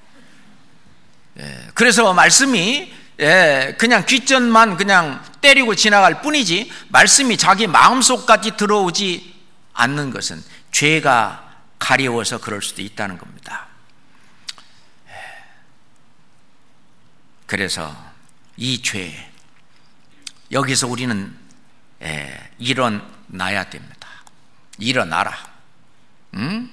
예, 그래서 말씀이 예, 그냥 귓전만 그냥 때리고 지나갈 뿐이지 말씀이 자기 마음속까지 들어오지 않는 것은 죄가 가려워서 그럴 수도 있다는 겁니다. 예, 그래서 이 죄 여기서 우리는 예, 일어나야 됩니다. 일어나라. 응?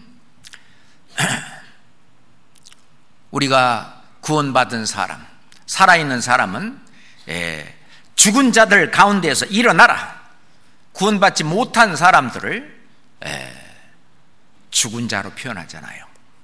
우리가 구원받은 사람, 살아있는 사람은 예, 죽은 자들 가운데에서 일어나라. 구원받지 못한 사람들을 예, 죽은 자로 표현하잖아요.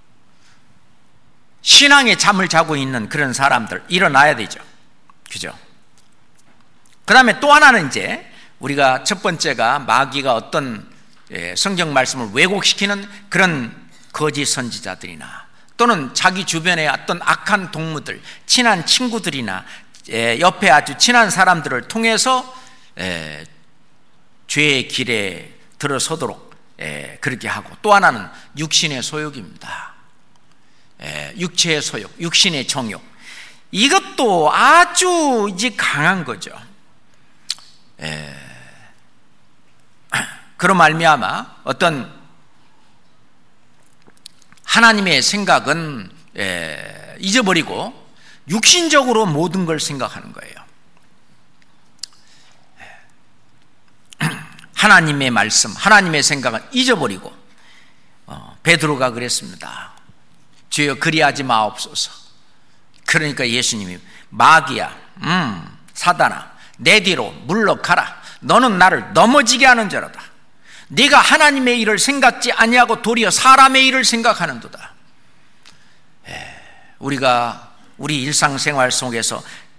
신앙의 잠을 자고 있는 그런 사람들 일어나야 되죠. 그죠? 그 다음에 또 하나는 이제 우리가 첫 번째가 마귀가 어떤 예, 성경 말씀을 왜곡시키는 그런 거짓 선지자들이나 또는 자기 주변의 어떤 악한 동무들, 친한 친구들이나 예, 옆에 아주 친한 사람들을 통해서 예, 죄의 길에 들어서도록 예, 그렇게 하고 또 하나는 육신의 소욕입니다. 예, 육체의 소욕, 육신의 정욕 이것도 아주 이제 강한 거죠. 예, 그런 말미암아 어떤 하나님의 생각은 예, 잊어버리고 육신적으로 모든 걸 생각하는 거예요. 하나님의 말씀, 하나님의 생각은 잊어버리고 어, 베드로가 그랬습니다. 주여 그리하지 마옵소서. 그러니까 예수님이 마귀야, 음, 사단아, 내 뒤로 물러가라. 너는 나를 넘어지게 하는 자로다. 네가 하나님의 일을 생각지 아니하고 도리어 사람의 일을 생각하는도다. 에, 우리가 우리 일상생활 속에서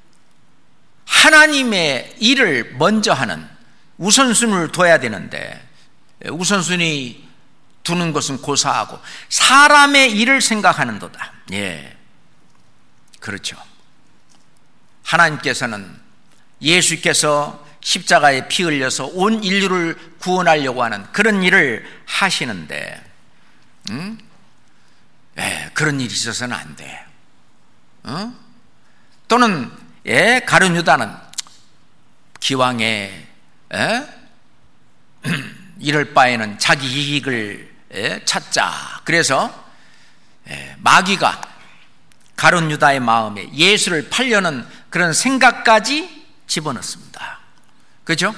하나님의 일을 먼저 하는 우선순위를 둬야 되는데 우선순위 두는 것은 고사하고 사람의 일을 생각하는도다. 예, 그렇죠. 하나님께서는 예수께서 십자가에 피 흘려서 온 인류를 구원하려고 하는 그런 일을 하시는데 음? 예, 그런 일이 있어서는 안 돼. 어? 또는 예, 가룟 유다는 기왕에 예? 이럴 바에는 자기 이익을 예? 찾자. 그래서 예, 마귀가 가룟 유다의 마음에 예수를 팔려는 그런 생각까지 집어넣습니다. 그렇죠?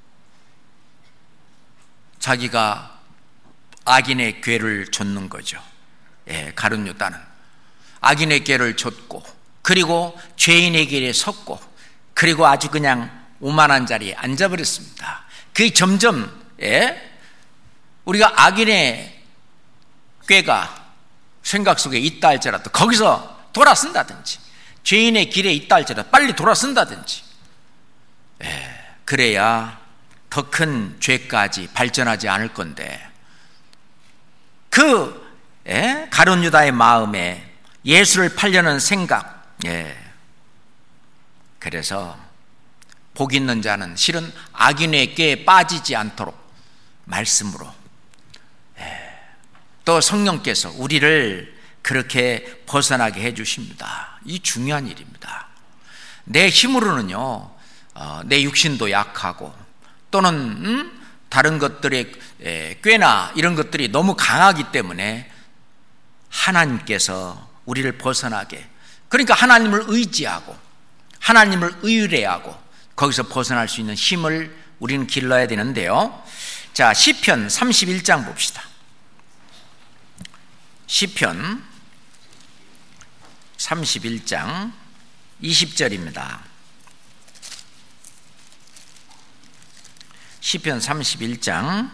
자기가 악인의 궤를 줬는 거죠. 예, 가룟 유다는 악인의 궤를 줬고 그리고 죄인의 길에 섰고 그리고 아주 그냥 오만한 자리에 앉아버렸습니다. 그게 점점 예, 우리가 악인의 꾀가 생각 속에 있다 할지라도 거기서 돌아선다든지 죄인의 길에 있다 할지라도 빨리 돌아선다든지 예, 그래야 더 큰 죄까지 발전하지 않을 건데 그 예, 가룟 유다의 마음에 예수를 팔려는 생각 예, 그래서 복 있는 자는 실은 악인의 꾀에 빠지지 않도록 말씀으로, 또 성령께서 우리를 그렇게 벗어나게 해 주십니다. 이 중요한 일입니다. 내 힘으로는요, 어, 내 육신도 약하고 또는 음? 다른 것들의 꾀나 이런 것들이 너무 강하기 때문에 하나님께서 우리를 벗어나게, 그러니까 하나님을 의지하고 하나님을 의뢰하고 거기서 벗어날 수 있는 힘을 우리는 길러야 되는데요. 자, 시편 삼십일 장 봅시다. 시편 삼십일 장 이십 절입니다. 시편 삼십일 장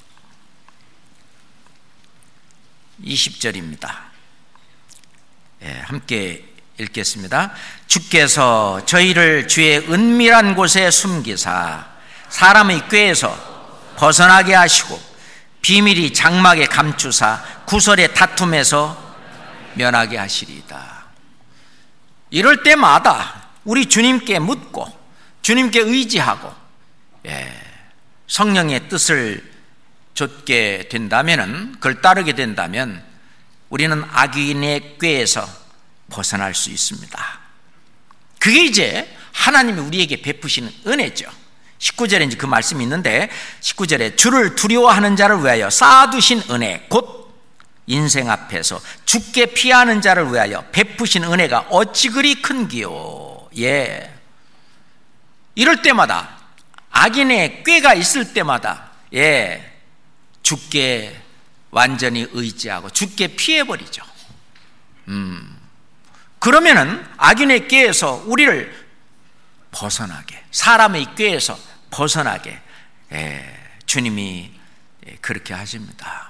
이십 절입니다. 예, 함께 읽겠습니다. 주께서 저희를 주의 은밀한 곳에 숨기사 사람의 꾀에서 벗어나게 하시고 비밀이 장막에 감추사 구설의 다툼에서 면하게 하시리이다. 이럴 때마다 우리 주님께 묻고 주님께 의지하고, 예, 성령의 뜻을 좇게 된다면, 그걸 따르게 된다면 우리는 악인의 꾀에서 벗어날 수 있습니다. 그게 이제 하나님이 우리에게 베푸시는 은혜죠. 십구 절에 이제 그 말씀이 있는데, 십구 절에 주를 두려워하는 자를 위하여 쌓아두신 은혜 곧 인생 앞에서 죽게 피하는 자를 위하여 베푸신 은혜가 어찌 그리 큰기요. 예, 이럴 때마다, 악인의 꾀가 있을 때마다, 예, 죽게 완전히 의지하고 죽게 피해버리죠. 음, 그러면은 악인의 꾀에서 우리를 벗어나게, 사람의 꾀에서 벗어나게, 예, 주님이 그렇게 하십니다.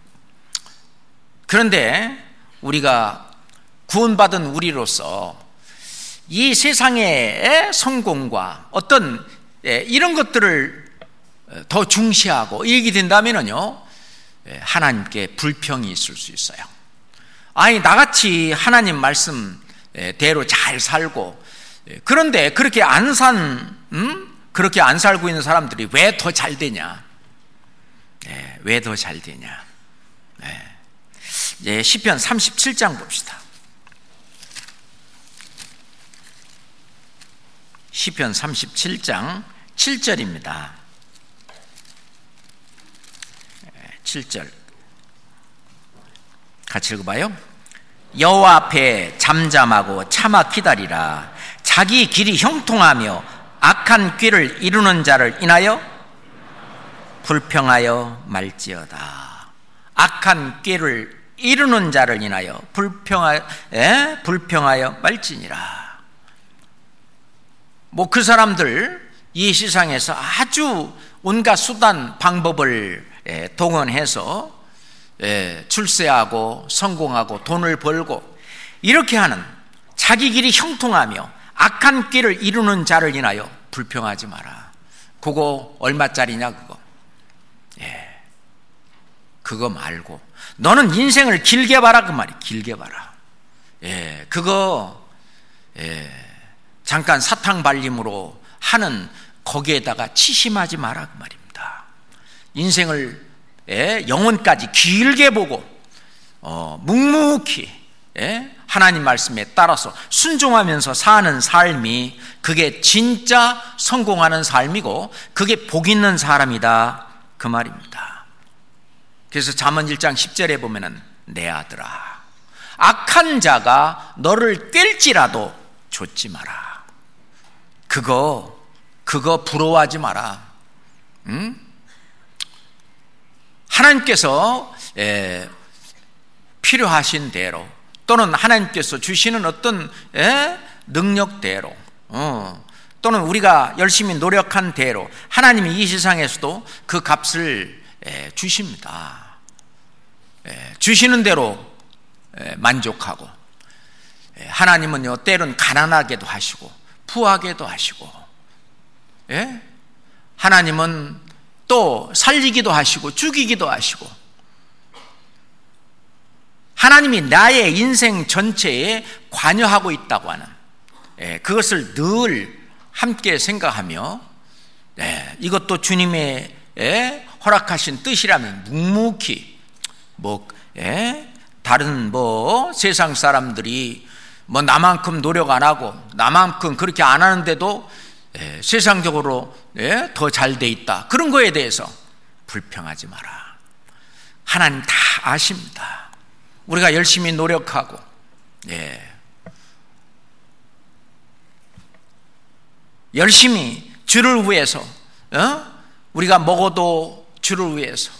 그런데 우리가 구원받은 우리로서 이 세상의 성공과 어떤 이런 것들을 더 중시하고 이렇게 된다면요, 하나님께 불평이 있을 수 있어요. 아니, 나같이 하나님 말씀대로 잘 살고, 그런데 그렇게 안 산, 음? 그렇게 안 살고 있는 사람들이 왜 더 잘 되냐? 네, 왜 더 잘 되냐? 네. 이제 시편 삼십칠 장 봅시다. 시편 삼십칠 장 칠 절입니다. 칠 절 같이 읽어봐요. 여호와 앞에 잠잠하고 참아 기다리라. 자기 길이 형통하며 악한 꾀를 이루는 자를 인하여 불평하여 말지어다. 악한 꾀를 이루는 자를 인하여 불평하여, 에? 불평하여 말지니라. 뭐 그 사람들 이 세상에서 아주 온갖 수단 방법을 에, 동원해서 에, 출세하고 성공하고 돈을 벌고 이렇게 하는, 자기 길이 형통하며 악한 꾀를 이루는 자를 인하여 불평하지 마라. 그거 얼마짜리냐 그거. 예, 그거 말고 너는 인생을 길게 봐라 그 말이. 길게 봐라. 예, 그거 예, 잠깐 사탕 발림으로 하는 거기에다가 치심하지 마라 그 말입니다. 인생을 예, 영혼까지 길게 보고 어, 묵묵히 예, 하나님 말씀에 따라서 순종하면서 사는 삶이, 그게 진짜 성공하는 삶이고 그게 복 있는 사람이다 그 말입니다. 그래서 잠언 일 장 십 절에 보면은 내 아들아, 악한 자가 너를 꿰일지라도 좇지 마라. 그거 그거 부러워하지 마라. 응? 하나님께서 에, 필요하신 대로, 또는 하나님께서 주시는 어떤 에, 능력대로, 어, 또는 우리가 열심히 노력한 대로 하나님이 이 세상에서도 그 값을 에, 주십니다. 에, 주시는 대로 에, 만족하고, 에, 하나님은요 때론 가난하게도 하시고 부하게도 하시고, 예? 하나님은 또 살리기도 하시고 죽이기도 하시고, 하나님이 나의 인생 전체에 관여하고 있다고 하는, 예, 그것을 늘 함께 생각하며, 네, 이것도 주님의 예, 허락하신 뜻이라면 묵묵히 뭐 예, 다른 뭐 세상 사람들이 뭐 나만큼 노력 안 하고 나만큼 그렇게 안 하는데도 예, 세상적으로 예, 더 잘 돼 있다, 그런 거에 대해서 불평하지 마라. 하나님 다 아십니다. 우리가 열심히 노력하고 예, 열심히 주를 위해서 어? 우리가 먹어도 주를 위해서,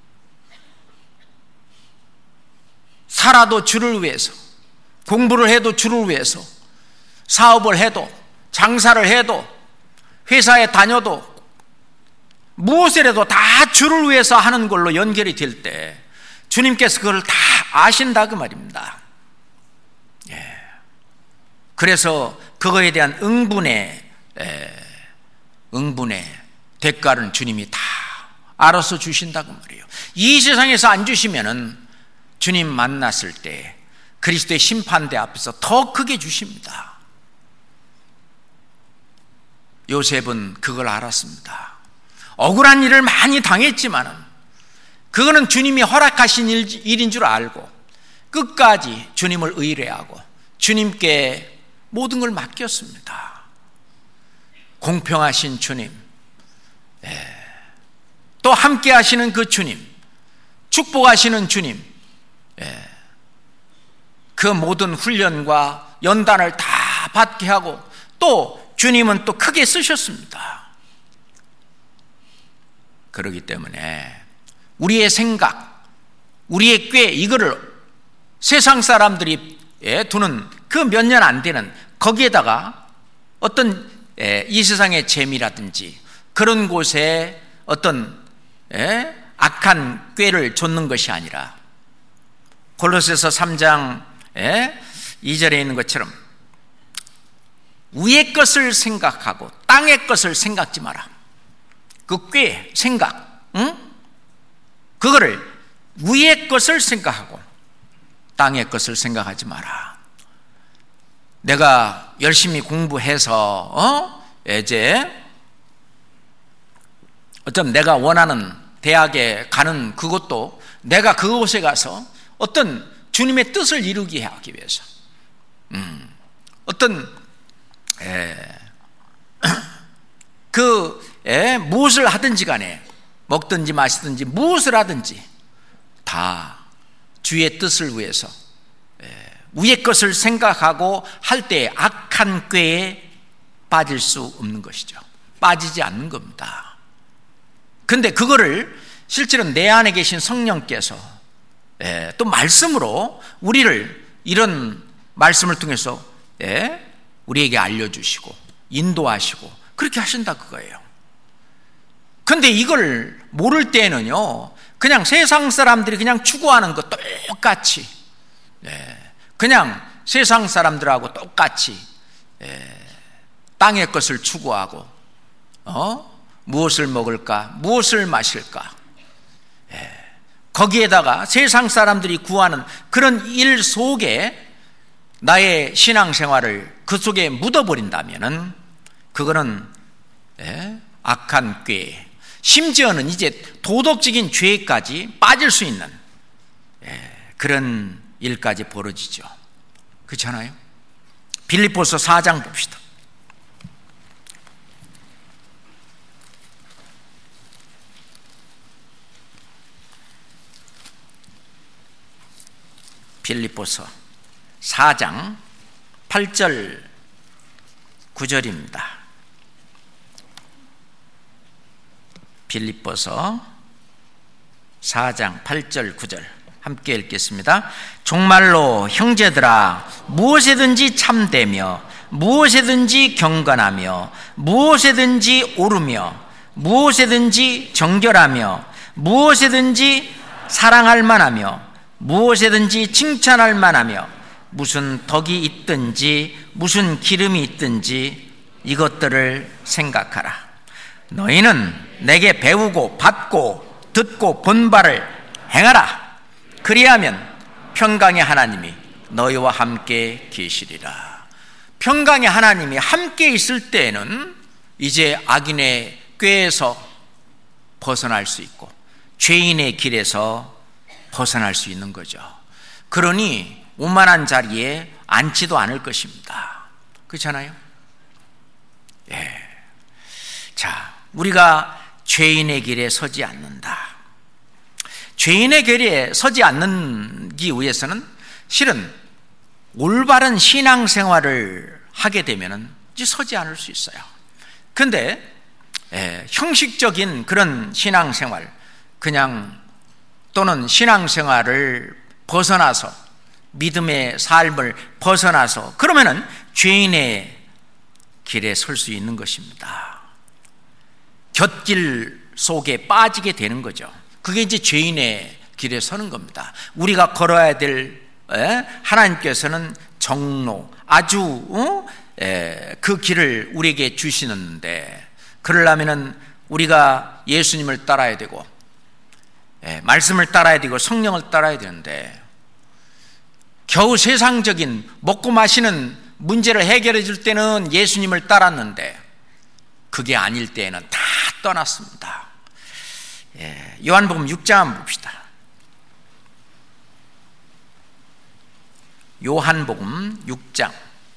살아도 주를 위해서, 공부를 해도 주를 위해서, 사업을 해도, 장사를 해도, 회사에 다녀도, 무엇이라도 다 주를 위해서 하는 걸로 연결이 될 때 주님께서 그걸 다 아신다 그 말입니다. 예. 그래서 그거에 대한 응분의 에, 응분의 대가는 주님이 다 알아서 주신다고 말이에요. 이 세상에서 안 주시면은 주님 만났을 때 그리스도의 심판대 앞에서 더 크게 주십니다. 요셉은 그걸 알았습니다. 억울한 일을 많이 당했지만은 그거는 주님이 허락하신 일, 일인 줄 알고 끝까지 주님을 의뢰하고 주님께 모든 걸 맡겼습니다. 공평하신 주님, 예. 또 함께 하시는 그 주님, 축복하시는 주님, 예. 그 모든 훈련과 연단을 다 받게 하고 또 주님은 또 크게 쓰셨습니다. 그렇기 때문에 우리의 생각, 우리의 꾀, 이거를 세상 사람들이 두는 그 몇 년 안 되는 거기에다가 어떤 이 세상의 재미라든지 그런 곳에 어떤 예? 악한 꾀를 좇는 것이 아니라 골로새서 삼 장 예? 이 절에 있는 것처럼 위의 것을 생각하고 땅의 것을 생각지 마라. 그 꾀, 생각, 응? 그거를 위의 것을 생각하고 땅의 것을 생각하지 마라. 내가 열심히 공부해서 어? 이제 어쩌면 내가 원하는 대학에 가는 그것도 내가 그곳에 가서 어떤 주님의 뜻을 이루게 하기 위해서 음, 어떤 에, 그 에, 무엇을 하든지 간에 먹든지 마시든지 무엇을 하든지 다 주의 뜻을 위해서 에, 위의 것을 생각하고 할 때 악한 꾀에 빠질 수 없는 것이죠. 빠지지 않는 겁니다. 근데 그거를 실제로 내 안에 계신 성령께서 예, 또 말씀으로 우리를 이런 말씀을 통해서 예, 우리에게 알려주시고 인도하시고 그렇게 하신다 그거예요. 근데 이걸 모를 때는요, 그냥 세상 사람들이 그냥 추구하는 것 똑같이 예, 그냥 세상 사람들하고 똑같이 예, 땅의 것을 추구하고 어? 무엇을 먹을까? 무엇을 마실까? 예. 거기에다가 세상 사람들이 구하는 그런 일 속에 나의 신앙생활을 그 속에 묻어버린다면은 그거는 예, 악한 꾀, 심지어는 이제 도덕적인 죄까지 빠질 수 있는 예, 그런 일까지 벌어지죠. 그렇잖아요? 빌립보서 사 장 봅시다. 빌립보서 사 장 팔 절 구 절입니다. 빌립보서 사 장 팔 절 구 절 함께 읽겠습니다. 정말로 형제들아, 무엇에든지 참되며 무엇에든지 경건하며 무엇에든지 오르며 무엇에든지 정결하며 무엇에든지 사랑할 만하며 무엇에든지 칭찬할 만하며 무슨 덕이 있든지 무슨 기름이 있든지 이것들을 생각하라. 너희는 내게 배우고 받고 듣고 본 바를 행하라. 그리하면 평강의 하나님이 너희와 함께 계시리라. 평강의 하나님이 함께 있을 때에는 이제 악인의 꾀에서 벗어날 수 있고 죄인의 길에서 벗어날 수 있는 거죠. 그러니 오만한 자리에 앉지도 않을 것입니다. 그렇잖아요? 예. 자, 우리가 죄인의 길에 서지 않는다. 죄인의 길에 서지 않기 위해서는 실은 올바른 신앙생활을 하게 되면 이제 서지 않을 수 있어요. 그런데 예, 형식적인 그런 신앙생활, 그냥 또는 신앙생활을 벗어나서 믿음의 삶을 벗어나서 그러면은 죄인의 길에 설 수 있는 것입니다. 곁길 속에 빠지게 되는 거죠. 그게 이제 죄인의 길에 서는 겁니다. 우리가 걸어야 될 에? 하나님께서는 정로, 아주 어? 에, 그 길을 우리에게 주시는데 그러려면은 우리가 예수님을 따라야 되고 에, 말씀을 따라야 되고 성령을 따라야 되는데 겨우 세상적인 먹고 마시는 문제를 해결해 줄 때는 예수님을 따랐는데 그게 아닐 때에는 다 떠났습니다. 예, 요한복음 육 장 한번 봅시다. 요한복음 육 장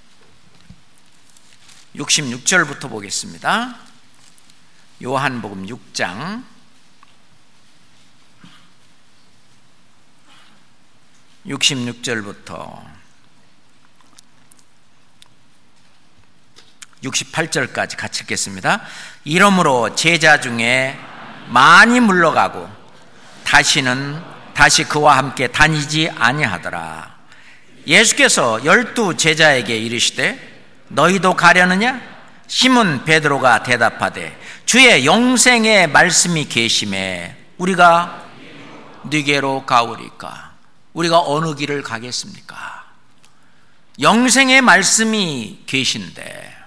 육십육 절부터 보겠습니다. 요한복음 육 장 육십육 절부터 육십팔 절까지 같이 읽겠습니다. 이러므로 제자 중에 많이 물러가고 다시는 다시 그와 함께 다니지 아니하더라. 예수께서 열두 제자에게 이르시되 너희도 가려느냐? 시몬 베드로가 대답하되 주의 영생의 말씀이 계심에 우리가 네게로 가오리까? 우리가 어느 길을 가겠습니까? 영생의 말씀이 계신데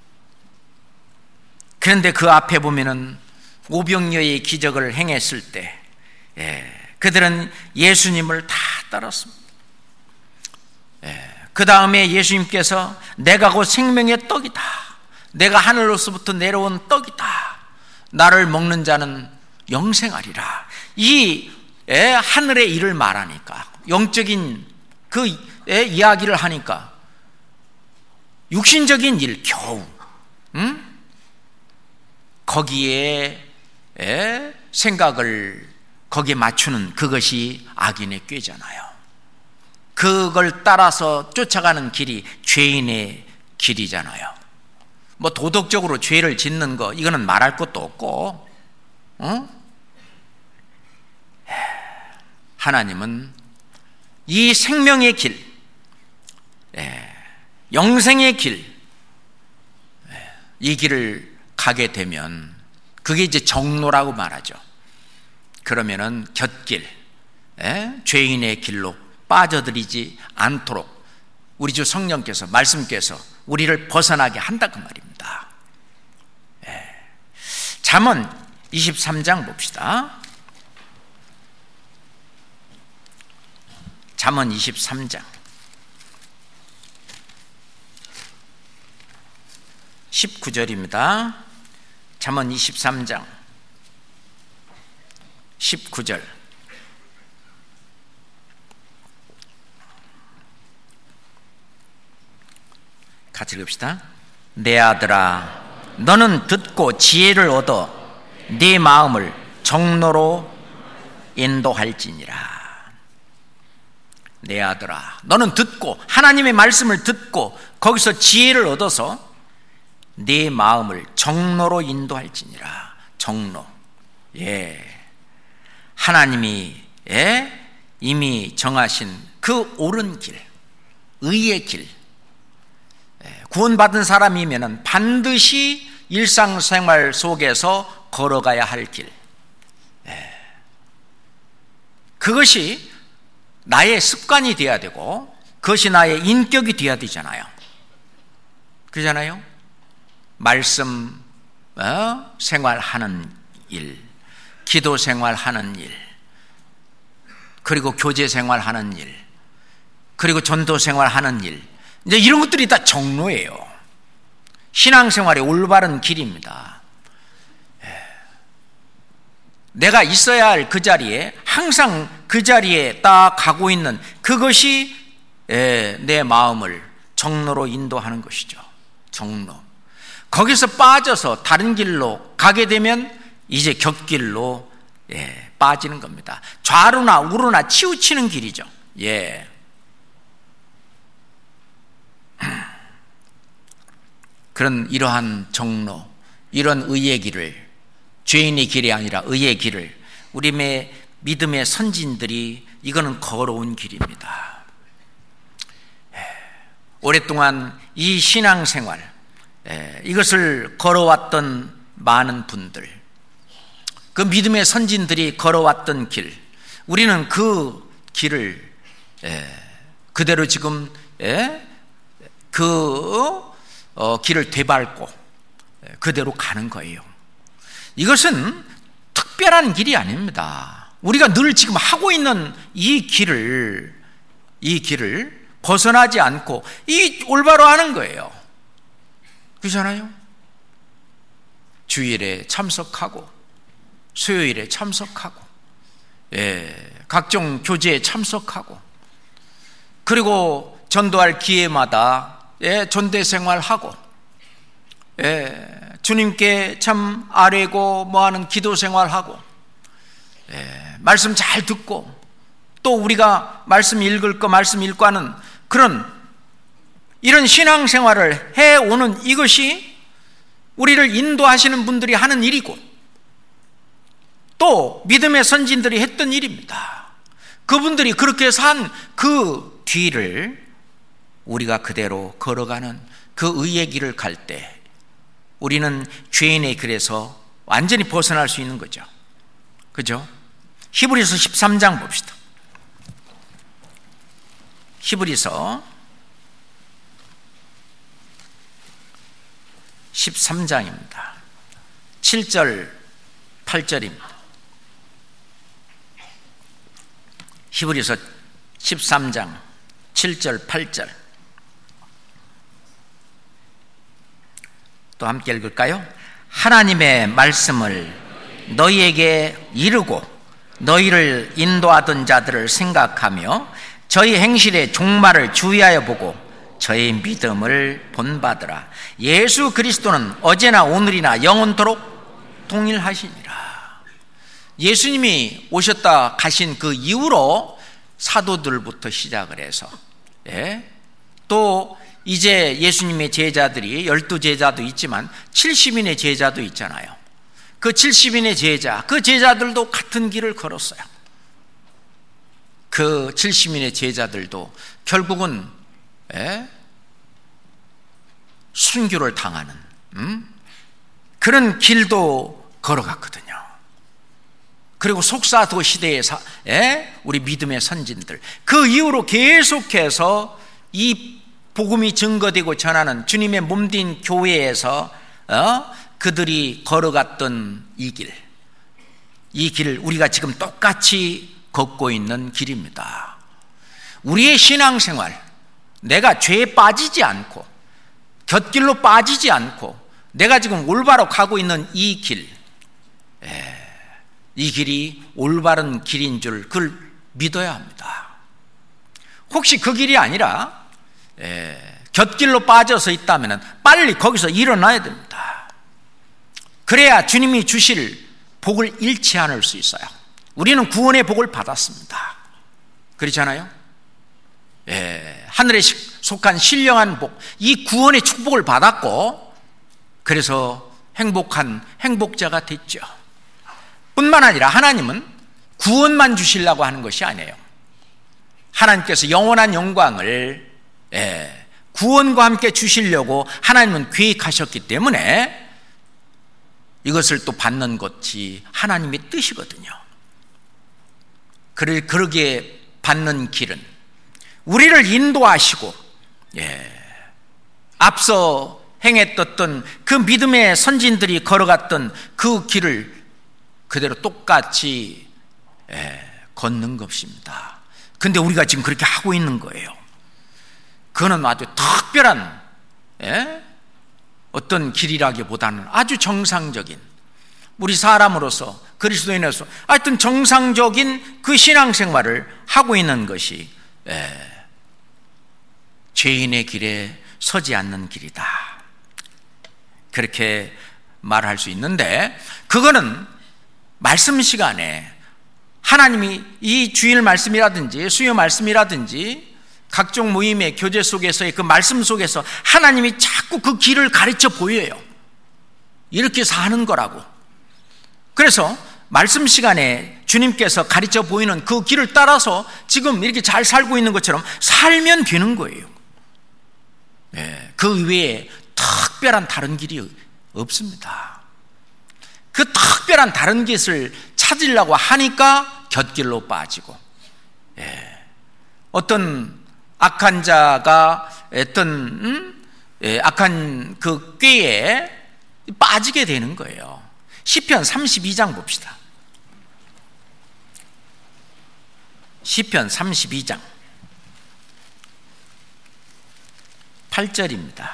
그런데 그 앞에 보면은 오병이어의 기적을 행했을 때 예, 그들은 예수님을 다 따랐습니다. 예, 그 다음에 예수님께서 내가 곧 생명의 떡이다. 내가 하늘로서부터 내려온 떡이다. 나를 먹는 자는 영생하리라. 이 예, 하늘의 일을 말하니까 영적인 그 예, 이야기를 하니까 육신적인 일 겨우 응? 거기에 에, 생각을 거기에 맞추는 그것이 악인의 꾀잖아요. 그걸 따라서 쫓아가는 길이 죄인의 길이잖아요. 뭐 도덕적으로 죄를 짓는 거 이거는 말할 것도 없고 어? 하나님은 이 생명의 길, 에, 영생의 길, 에, 이 길을 가게 되면 그게 이제 정로라고 말하죠. 그러면은 곁길, 에? 죄인의 길로 빠져들이지 않도록 우리 주 성령께서 말씀께서 우리를 벗어나게 한다 그 말입니다. 에. 잠언 이십삼 장 봅시다. 잠언 이십삼 장 십구 절입니다. 잠언 이십삼 장 십구 절 같이 읽읍시다. 내 아들아 너는 듣고 지혜를 얻어 네 마음을 정로로 인도할지니라. 내 아들아 너는 듣고 하나님의 말씀을 듣고 거기서 지혜를 얻어서 네 마음을 정로로 인도할지니라. 정로, 예, 하나님이 예? 이미 정하신 그 옳은 길, 의의 길. 예, 구원받은 사람이면 반드시 일상생활 속에서 걸어가야 할 길. 예, 그것이 나의 습관이 되어야 되고 그것이 나의 인격이 되어야 되잖아요. 그러잖아요. 말씀 어? 생활하는 일, 기도 생활하는 일, 그리고 교제 생활하는 일, 그리고 전도 생활하는 일, 이제 이런 것들이 다 정로예요. 신앙생활의 올바른 길입니다. 내가 있어야 할 그 자리에, 항상 그 자리에 딱 가고 있는 그것이 내 마음을 정로로 인도하는 것이죠. 정로. 거기서 빠져서 다른 길로 가게 되면 이제 곁길로 예, 빠지는 겁니다. 좌로나 우로나 치우치는 길이죠. 예. 그런 이러한 정로, 이런 의의 길을, 죄인의 길이 아니라 의의 길을 우리의 믿음의 선진들이 이거는 걸어온 길입니다. 오랫동안 이 신앙생활, 이것을 걸어왔던 많은 분들, 그 믿음의 선진들이 걸어왔던 길, 우리는 그 길을 그대로 지금 그 길을 되밟고 그대로 가는 거예요. 이것은 특별한 길이 아닙니다. 우리가 늘 지금 하고 있는 이 길을, 이 길을 벗어나지 않고 이 올바로 하는 거예요. 그렇잖아요? 주일에 참석하고, 수요일에 참석하고, 예, 각종 교제에 참석하고, 그리고 전도할 기회마다 예, 전대 생활하고, 예, 주님께 참 아뢰고 뭐하는 기도 생활하고, 예, 말씀 잘 듣고, 또 우리가 말씀 읽을 거 말씀 읽고 하는 그런 이런 신앙생활을 해오는 이것이 우리를 인도하시는 분들이 하는 일이고, 또 믿음의 선진들이 했던 일입니다. 그분들이 그렇게 산 그 뒤를 우리가 그대로 걸어가는 그 의의 길을 갈 때 우리는 죄인의 길에서 완전히 벗어날 수 있는 거죠. 그죠? 히브리서 십삼 장 봅시다. 히브리서 십삼 장입니다. 칠 절, 팔 절입니다. 히브리서 십삼 장 칠 절, 팔 절. 또 함께 읽을까요? 하나님의 말씀을 너희에게 이르고 너희를 인도하던 자들을 생각하며 저희 행실의 종말을 주의하여 보고 저희 믿음을 본받으라. 예수 그리스도는 어제나 오늘이나 영원토록 동일하시니라. 예수님이 오셨다 가신 그 이후로 사도들부터 시작을 해서, 예? 또 이제 예수님의 제자들이 열두 제자도 있지만 칠십 인의 제자도 있잖아요. 그 칠십 인의 제자, 그 제자들도 같은 길을 걸었어요. 그 칠십 인의 제자들도 결국은 예? 순교를 당하는 음? 그런 길도 걸어갔거든요. 그리고 속사도 시대의 사, 예? 우리 믿음의 선진들, 그 이후로 계속해서 이 복음이 증거되고 전하는 주님의 몸된 교회에서 어? 그들이 걸어갔던 이 길, 이 길을 우리가 지금 똑같이 걷고 있는 길입니다. 우리의 신앙생활, 내가 죄에 빠지지 않고 곁길로 빠지지 않고 내가 지금 올바로 가고 있는 이 길, 이 길이 올바른 길인 줄 그걸 믿어야 합니다. 혹시 그 길이 아니라 곁길로 빠져서 있다면 빨리 거기서 일어나야 됩니다. 그래야 주님이 주실 복을 잃지 않을 수 있어요. 우리는 구원의 복을 받았습니다. 그렇잖아요? 예, 하늘에 속한 신령한 복, 이 구원의 축복을 받았고, 그래서 행복한 행복자가 됐죠. 뿐만 아니라 하나님은 구원만 주시려고 하는 것이 아니에요. 하나님께서 영원한 영광을 예, 구원과 함께 주시려고 하나님은 계획하셨기 때문에 이것을 또 받는 것이 하나님의 뜻이거든요. 그러기에 받는 길은 우리를 인도하시고, 예, 앞서 행했던 그 믿음의 선진들이 걸어갔던 그 길을 그대로 똑같이 예, 걷는 것입니다. 근데 우리가 지금 그렇게 하고 있는 거예요. 그거는 아주 특별한 예? 어떤 길이라기보다는 아주 정상적인, 우리 사람으로서 그리스도인으로서 하여튼 정상적인 그 신앙생활을 하고 있는 것이 예, 죄인의 길에 서지 않는 길이다, 그렇게 말할 수 있는데, 그거는 말씀 시간에 하나님이 이 주일 말씀이라든지 수요 말씀이라든지 각종 모임의 교제 속에서의 그 말씀 속에서 하나님이 자꾸 그 길을 가르쳐 보여요. 이렇게 사는 거라고. 그래서 말씀 시간에 주님께서 가르쳐 보이는 그 길을 따라서 지금 이렇게 잘 살고 있는 것처럼 살면 되는 거예요. 네, 그 외에 특별한 다른 길이 없습니다. 그 특별한 다른 길을 찾으려고 하니까 곁길로 빠지고, 예, 어떤 악한 자가 어떤 음? 예, 악한 그 꾀에 빠지게 되는 거예요. 시편 삼십이 장 봅시다. 시편 삼십이 장 팔 절입니다.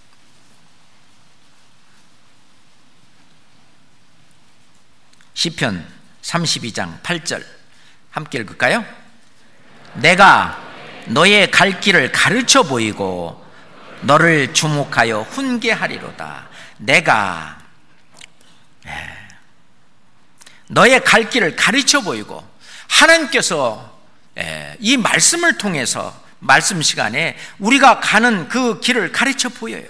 시편 삼십이 장 팔 절 함께 읽을까요? 내가 너의 갈 길을 가르쳐 보이고 너를 주목하여 훈계하리로다. 내가 너의 갈 길을 가르쳐 보이고, 하나님께서 이 말씀을 통해서 말씀 시간에 우리가 가는 그 길을 가르쳐 보여요.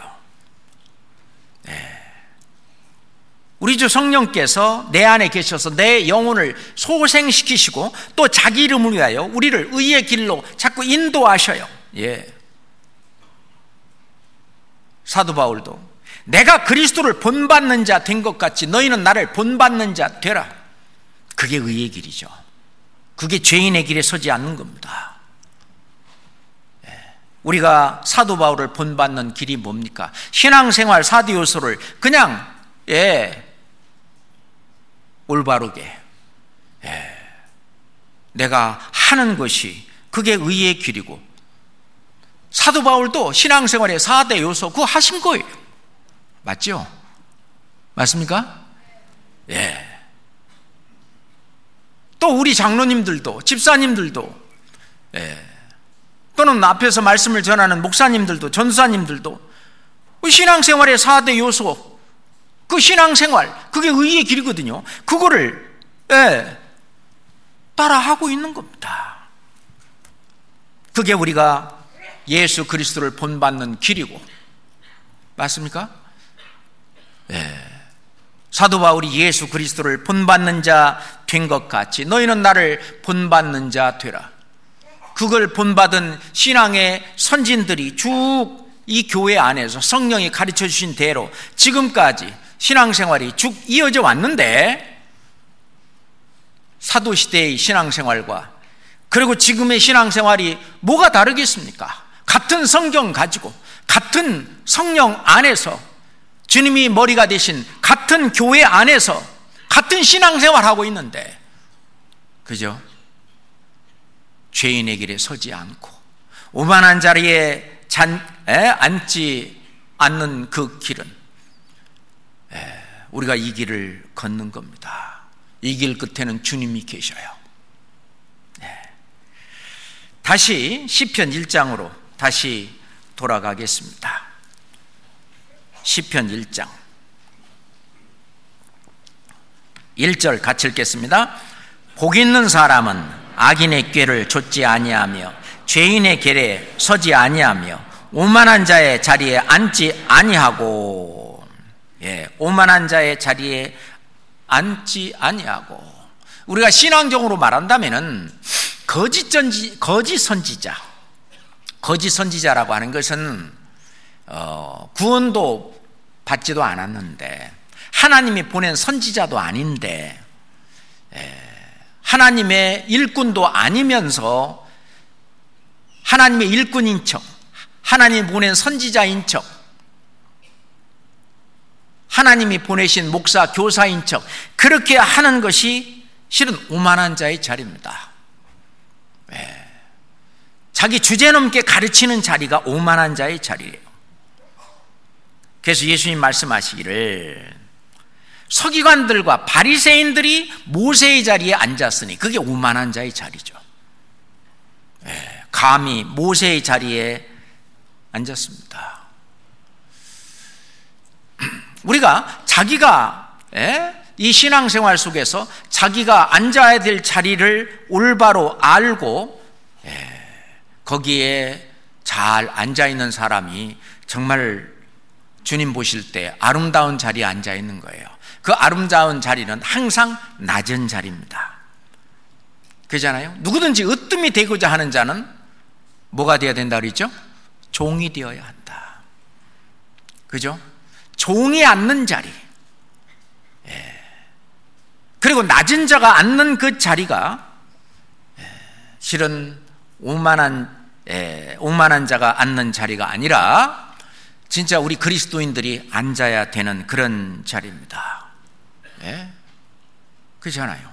우리 주 성령께서 내 안에 계셔서 내 영혼을 소생시키시고 또 자기 이름을 위하여 우리를 의의 길로 자꾸 인도하셔요. 예. 사도 바울도 내가 그리스도를 본받는 자 된 것 같이 너희는 나를 본받는 자 되라. 그게 의의 길이죠. 그게 죄인의 길에 서지 않는 겁니다. 예. 우리가 사도 바울을 본받는 길이 뭡니까? 신앙생활 사 대 요소를 그냥 예. 올바르게 예. 내가 하는 것이 그게 의의 길이고, 사도 바울도 신앙생활의 사 대 요소 그거 하신 거예요. 맞죠? 맞습니까? 예. 또 우리 장로님들도, 집사님들도, 예. 또는 앞에서 말씀을 전하는 목사님들도, 전사님들도 신앙생활의 사 대 요소, 그 신앙생활, 그게 의의 길이거든요. 그거를 예, 따라하고 있는 겁니다. 그게 우리가 예수 그리스도를 본받는 길이고, 맞습니까? 예. 사도 바울이 예수 그리스도를 본받는 자 된 것 같이 너희는 나를 본받는 자 되라. 그걸 본받은 신앙의 선진들이 쭉 이 교회 안에서 성령이 가르쳐 주신 대로 지금까지 신앙생활이 쭉 이어져 왔는데, 사도시대의 신앙생활과 그리고 지금의 신앙생활이 뭐가 다르겠습니까? 같은 성경 가지고 같은 성령 안에서 주님이 머리가 되신 같은 교회 안에서 같은 신앙생활하고 있는데, 그죠? 죄인의 길에 서지 않고 오만한 자리에 잔, 에, 앉지 않는 그 길은 에, 우리가 이 길을 걷는 겁니다. 이 길 끝에는 주님이 계셔요. 네. 다시 시편 일 장으로 다시 돌아가겠습니다. 시편 일 장 일 절 같이 읽겠습니다. 복 있는 사람은 악인의 꾀를 좇지 아니하며 죄인의 길에 서지 아니하며 오만한 자의 자리에 앉지 아니하고, 예, 오만한 자의 자리에 앉지 아니하고. 우리가 신앙적으로 말한다면은 거짓 전지, 거짓 선지자, 거짓 선지자라고 하는 것은 어, 구원도 받지도 않았는데, 하나님이 보낸 선지자도 아닌데, 에, 하나님의 일꾼도 아니면서 하나님의 일꾼인 척, 하나님이 보낸 선지자인 척, 하나님이 보내신 목사, 교사인 척 그렇게 하는 것이 실은 오만한 자의 자리입니다. 에, 자기 주제넘게 가르치는 자리가 오만한 자의 자리예요. 그래서 예수님 말씀하시기를 서기관들과 바리새인들이 모세의 자리에 앉았으니 그게 오만한 자의 자리죠. 예, 감히 모세의 자리에 앉았습니다. 우리가 자기가 예? 이 신앙생활 속에서 자기가 앉아야 될 자리를 올바로 알고 예, 거기에 잘 앉아있는 사람이 정말 주님 보실 때 아름다운 자리에 앉아있는 거예요. 그 아름다운 자리는 항상 낮은 자리입니다. 그렇잖아요? 누구든지 으뜸이 되고자 하는 자는 뭐가 되어야 된다 그랬죠? 종이 되어야 한다. 그죠? 종이 앉는 자리. 예. 그리고 낮은 자가 앉는 그 자리가 예. 실은 오만한 예. 오만한 자가 앉는 자리가 아니라 진짜 우리 그리스도인들이 앉아야 되는 그런 자리입니다. 예? 그렇잖아요.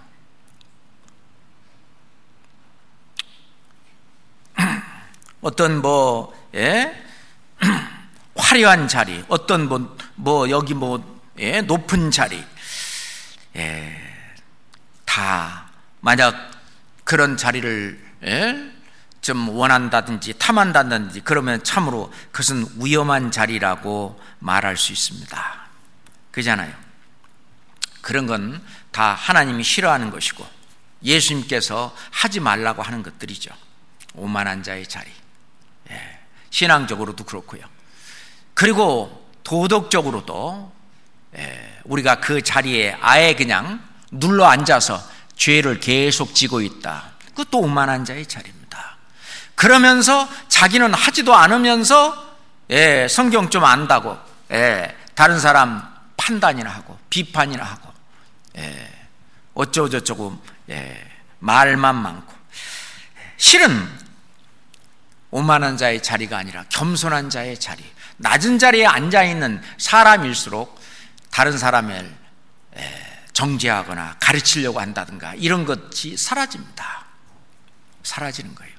어떤 뭐 예? 화려한 자리, 어떤 뭐, 뭐 여기 뭐 예? 높은 자리, 예? 다 만약 그런 자리를 예? 좀 원한다든지 탐한다든지 그러면 참으로 그것은 위험한 자리라고 말할 수 있습니다. 그렇잖아요. 그런 건 다 하나님이 싫어하는 것이고 예수님께서 하지 말라고 하는 것들이죠. 오만한 자의 자리. 예, 신앙적으로도 그렇고요. 그리고 도덕적으로도 예, 우리가 그 자리에 아예 그냥 눌러 앉아서 죄를 계속 지고 있다. 그것도 오만한 자의 자리입니다. 그러면서 자기는 하지도 않으면서 예, 성경 좀 안다고 예, 다른 사람 판단이나 하고 비판이나 하고 예, 어쩌고저쩌고 예, 말만 많고 실은 오만한 자의 자리가 아니라 겸손한 자의 자리, 낮은 자리에 앉아있는 사람일수록 다른 사람을 예, 정죄하거나 가르치려고 한다든가 이런 것이 사라집니다. 사라지는 거예요.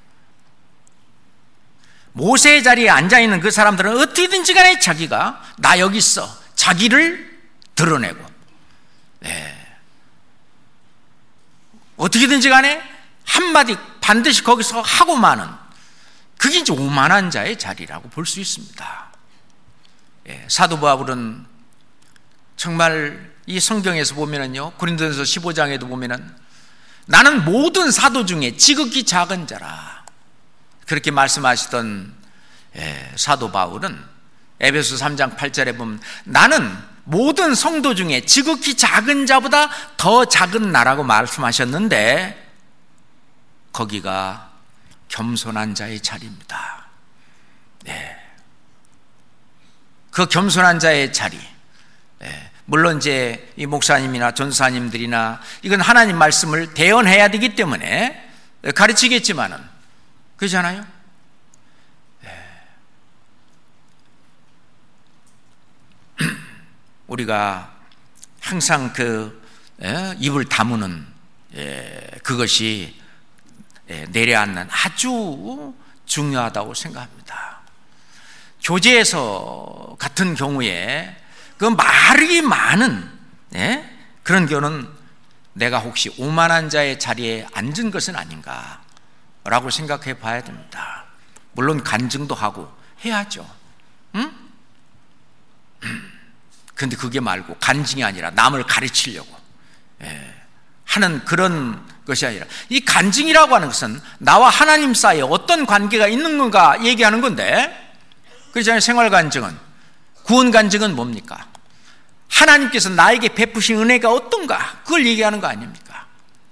모세의 자리에 앉아있는 그 사람들은 어떻게든지 간에 자기가 나 여기 있어 자기를 드러내고 예. 어떻게든지 간에 한마디 반드시 거기서 하고 마는 그게 이제 오만한 자의 자리라고 볼 수 있습니다. 예. 사도 바울은 정말 이 성경에서 보면은요, 고린도전서 십오 장에도 보면은 나는 모든 사도 중에 지극히 작은 자라 그렇게 말씀하시던 예, 사도 바울은 에베소 삼 장 팔 절에 보면 나는 모든 성도 중에 지극히 작은 자보다 더 작은 나라고 말씀하셨는데 거기가 겸손한 자의 자리입니다. 네. 그 겸손한 자의 자리 네. 물론 이제 이 목사님이나 전사님들이나 이건 하나님 말씀을 대언해야 되기 때문에 가르치겠지만은 그렇잖아요. 우리가 항상 그 예, 입을 다무는 예, 그것이 예, 내려앉는 아주 중요하다고 생각합니다. 교제에서 같은 경우에 그 말이 많은 예, 그런 경우는 내가 혹시 오만한 자의 자리에 앉은 것은 아닌가라고 생각해 봐야 됩니다. 물론 간증도 하고 해야죠. 응? 그런데 그게 말고 간증이 아니라 남을 가르치려고 예, 하는 그런 것이 아니라 이 간증이라고 하는 것은 나와 하나님 사이에 어떤 관계가 있는 건가 얘기하는 건데 그렇잖아요. 생활 간증은 구원 간증은 뭡니까? 하나님께서 나에게 베푸신 은혜가 어떤가 그걸 얘기하는 거 아닙니까?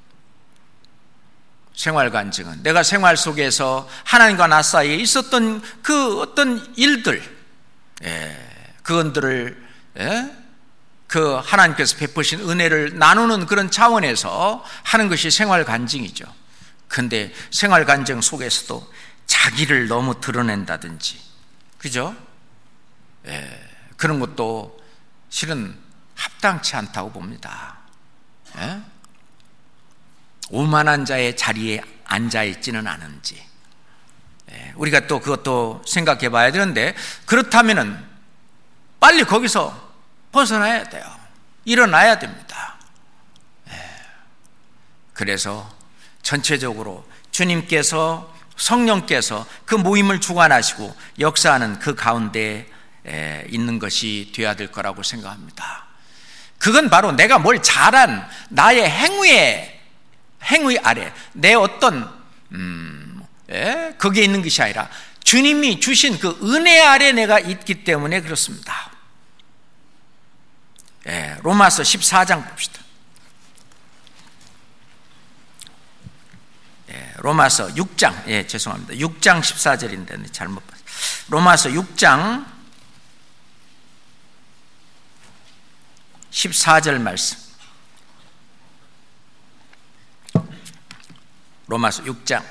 생활 간증은 내가 생활 속에서 하나님과 나 사이에 있었던 그 어떤 일들 예, 그것들을 예? 그 하나님께서 베푸신 은혜를 나누는 그런 차원에서 하는 것이 생활 간증이죠. 그런데 생활 간증 속에서도 자기를 너무 드러낸다든지 그죠? 예, 그런 것도 실은 합당치 않다고 봅니다. 예? 오만한 자의 자리에 앉아있지는 않은지 우리가 또 그것도 생각해 봐야 되는데, 그렇다면은 빨리 거기서 벗어나야 돼요. 일어나야 됩니다. 그래서 전체적으로 주님께서, 성령께서 그 모임을 주관하시고 역사하는 그 가운데 있는 것이 되어야 될 거라고 생각합니다. 그건 바로 내가 뭘 잘한 나의 행위의 행위 아래, 내 어떤 음, 예? 거기에 있는 것이 아니라 주님이 주신 그 은혜 아래 내가 있기 때문에 그렇습니다. 예, 로마서 십사 장 봅시다. 예, 로마서 육 장, 예, 죄송합니다. 육 장 십사 절인데 잘못 봤어요. 로마서 육 장 십사 절 말씀. 로마서 육 장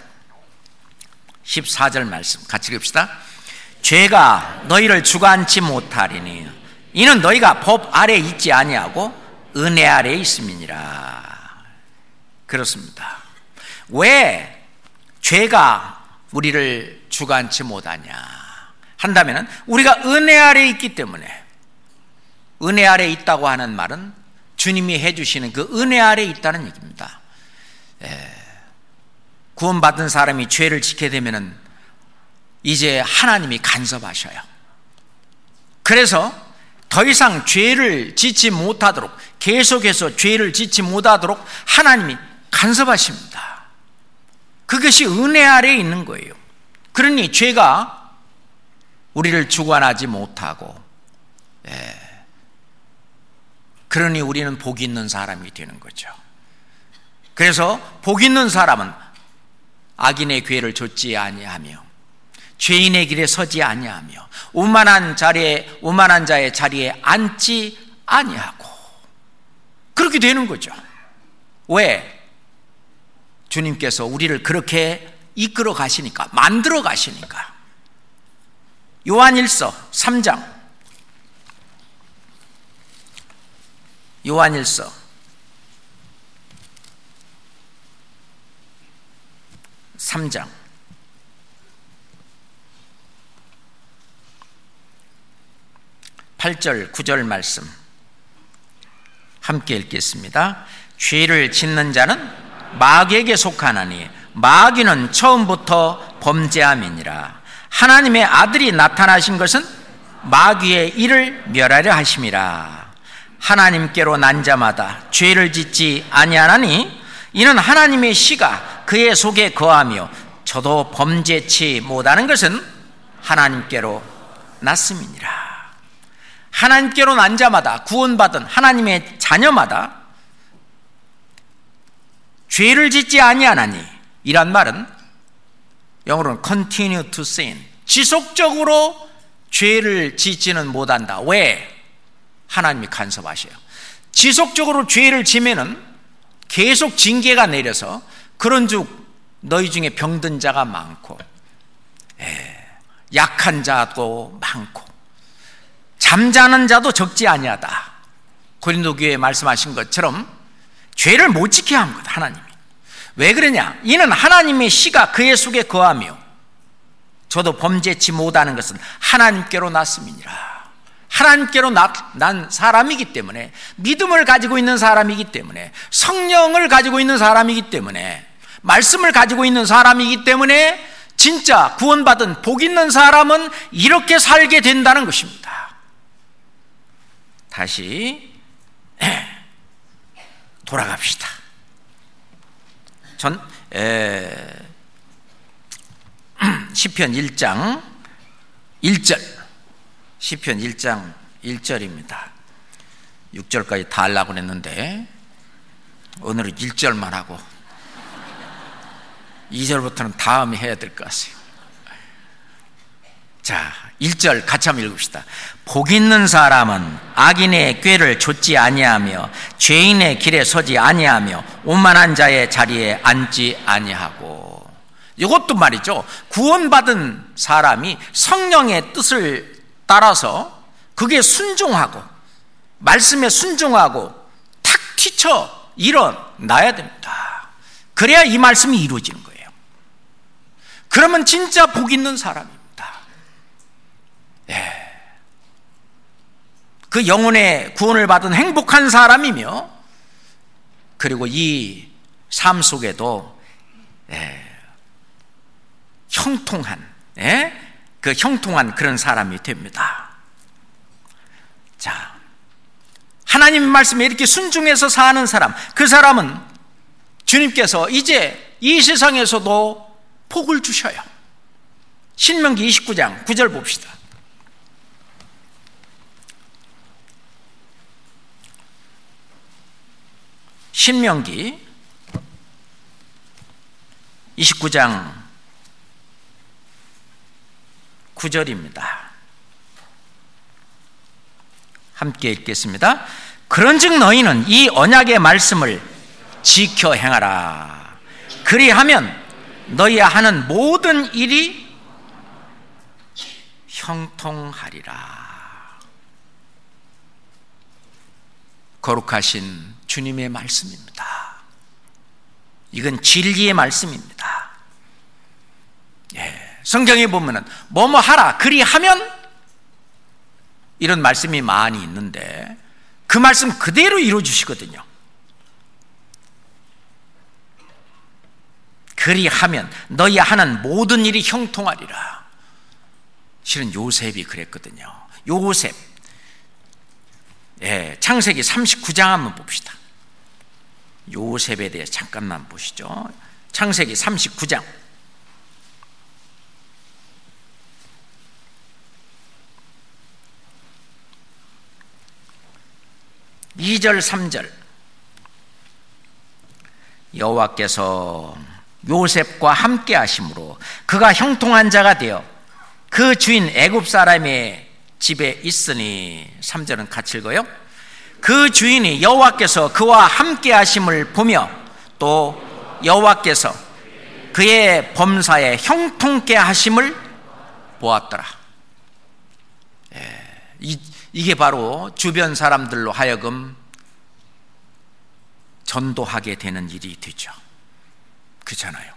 십사 절 말씀 같이 읽읍시다. 죄가 너희를 주관치 못하리니 이는 너희가 법 아래 있지 아니하고 은혜 아래 있음이니라. 그렇습니다. 왜 죄가 우리를 주관치 못하냐 한다면 우리가 은혜 아래 있기 때문에. 은혜 아래 있다고 하는 말은 주님이 해주시는 그 은혜 아래 있다는 얘기입니다. 예. 구원받은 사람이 죄를 지게 되면은 이제 하나님이 간섭하셔요. 그래서 더 이상 죄를 짓지 못하도록, 계속해서 죄를 짓지 못하도록 하나님이 간섭하십니다. 그것이 은혜 아래에 있는 거예요. 그러니 죄가 우리를 주관하지 못하고, 예. 그러니 우리는 복 있는 사람이 되는 거죠. 그래서 복 있는 사람은 악인의 궤를 좇지 아니하며 죄인의 길에 서지 아니하며 오만한 자리에 오만한 자의 자리에 앉지 아니하고 그렇게 되는 거죠. 왜? 주님께서 우리를 그렇게 이끌어 가시니까, 만들어 가시니까. 요한일서 삼 장 요한일서 삼 장 팔 절 구 절 말씀 함께 읽겠습니다. 죄를 짓는 자는 마귀에게 속하나니 마귀는 처음부터 범죄함이니라. 하나님의 아들이 나타나신 것은 마귀의 일을 멸하려 하심이라. 하나님께로 난 자마다 죄를 짓지 아니하나니 이는 하나님의 씨가 그의 속에 거하며 저도 범죄치 못하는 것은 하나님께로 났음이니라. 하나님께로 난 자마다, 구원받은 하나님의 자녀마다 죄를 짓지 아니하나니, 이란 말은 영어로는 continue to sin, 지속적으로 죄를 짓지는 못한다. 왜? 하나님이 간섭하셔요. 지속적으로 죄를 지면은 계속 징계가 내려서 그런즉 너희 중에 병든 자가 많고, 에, 약한 자도 많고 잠자는 자도 적지 아니하다. 고린도 교회에 말씀하신 것처럼 죄를 못 지게 한 것, 하나님이. 왜 그러냐? 이는 하나님의 씨가 그의 속에 거하며 저도 범죄치 못하는 것은 하나님께로 났음이니라. 하나님께로 난 사람이기 때문에, 믿음을 가지고 있는 사람이기 때문에, 성령을 가지고 있는 사람이기 때문에, 말씀을 가지고 있는 사람이기 때문에 진짜 구원받은 복 있는 사람은 이렇게 살게 된다는 것입니다. 다시 돌아갑시다. 전 에, 시편 일 장 일 절, 시편 일 장 일 절입니다. 육 절까지 다 하려고 했는데 오늘은 일 절만 하고 이 절부터는 다음에 해야 될 것 같아요. 자, 일 절 같이 한번 읽읍시다. 복 있는 사람은 악인의 꾀를 좇지 아니하며 죄인의 길에 서지 아니하며 오만한 자의 자리에 앉지 아니하고. 이것도 말이죠, 구원받은 사람이 성령의 뜻을 따라서 그게 순종하고 말씀에 순종하고 탁 튀쳐 일어나야 됩니다. 그래야 이 말씀이 이루어지는 거예요. 그러면 진짜 복 있는 사람입니다. 예. 그 영혼의 구원을 받은 행복한 사람이며, 그리고 이 삶 속에도 예, 형통한 예? 그 형통한 그런 사람이 됩니다. 자, 하나님의 말씀에 이렇게 순종해서 사는 사람, 그 사람은 주님께서 이제 이 세상에서도 복을 주셔요. 신명기 이십구 장 구 절 봅시다. 신명기 이십구 장 구 절입니다. 함께 읽겠습니다. 그런즉 너희는 이 언약의 말씀을 지켜 행하라. 그리하면 너희가 하는 모든 일이 형통하리라. 거룩하신 주님의 말씀입니다. 이건 진리의 말씀입니다. 예, 성경에 보면은 뭐뭐 하라 그리하면 이런 말씀이 많이 있는데 그 말씀 그대로 이루어 주시거든요. 그리하면 너희 하는 모든 일이 형통하리라. 실은 요셉이 그랬거든요. 요셉, 예, 창세기 삼십구 장 한번 봅시다. 요셉에 대해 잠깐만 보시죠. 창세기 삼십구 장 이 절 삼 절. 여호와께서 요셉과 함께 하심으로 그가 형통한 자가 되어 그 주인 애굽 사람의 집에 있으니, 삼 절은 같이 읽어요. 그 주인이 여호와께서 그와 함께 하심을 보며 또 여호와께서 그의 범사에 형통케 하심을 보았더라. 예, 이, 이게 바로 주변 사람들로 하여금 전도하게 되는 일이 되죠. 그렇잖아요.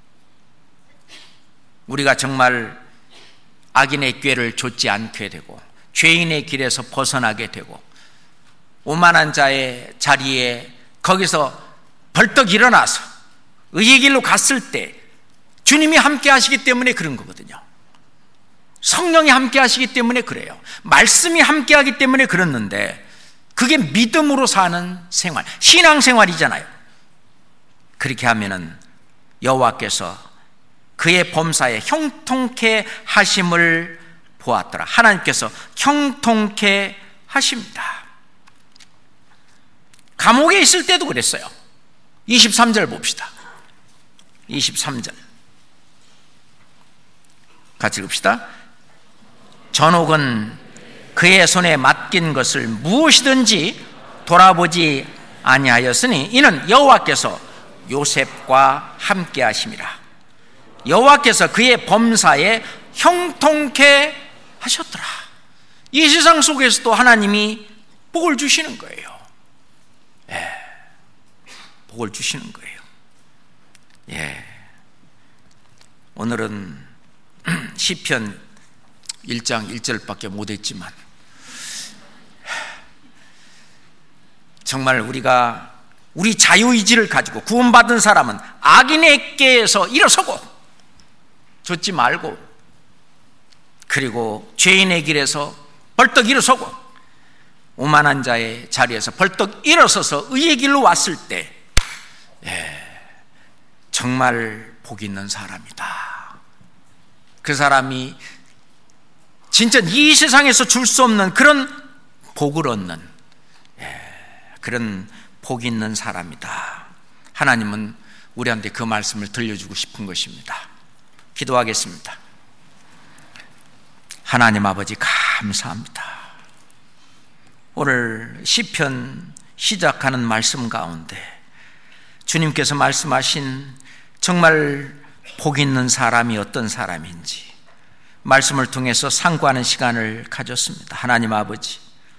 우리가 정말 악인의 꾀를 좇지 않게 되고 죄인의 길에서 벗어나게 되고 오만한 자의 자리에 거기서 벌떡 일어나서 의의 길로 갔을 때 주님이 함께 하시기 때문에 그런 거거든요. 성령이 함께 하시기 때문에 그래요. 말씀이 함께 하기 때문에 그렇는데 그게 믿음으로 사는 생활, 신앙생활이잖아요. 그렇게 하면은 여호와께서 그의 범사에 형통케 하심을 보았더라. 하나님께서 형통케 하십니다. 감옥에 있을 때도 그랬어요. 이십삼 절 봅시다. 이십삼 절 같이 읽읍시다. 전옥은 그의 손에 맡긴 것을 무엇이든지 돌아보지 아니하였으니 이는 여호와께서 요셉과 함께 하심이라. 여호와께서 그의 범사에 형통케 하셨더라. 이 세상 속에서도 하나님이 복을 주시는 거예요. 예, 복을 주시는 거예요. 예, 오늘은 시편 일 장 일 절밖에 못했지만 정말 우리가 우리 자유의지를 가지고 구원받은 사람은 악인의 꾀에서 일어서고 좇지 말고, 그리고 죄인의 길에서 벌떡 일어서고 오만한 자의 자리에서 벌떡 일어서서 의의 길로 왔을 때 예, 정말 복 있는 사람이다. 그 사람이 진짜 이 세상에서 줄 수 없는 그런 복을 얻는 예, 그런 복 있는 사람이다. 하나님은 우리한테 그 말씀을 들려주고 싶은 것입니다. 기도하겠습니다. 하나님 아버지 감사합니다. 오늘 시편 시작하는 말씀 가운데 주님께서 말씀하신 정말 복 있는 사람이 어떤 사람인지 말씀을 통해서 상고하는 시간을 가졌습니다. 하나님 아버지,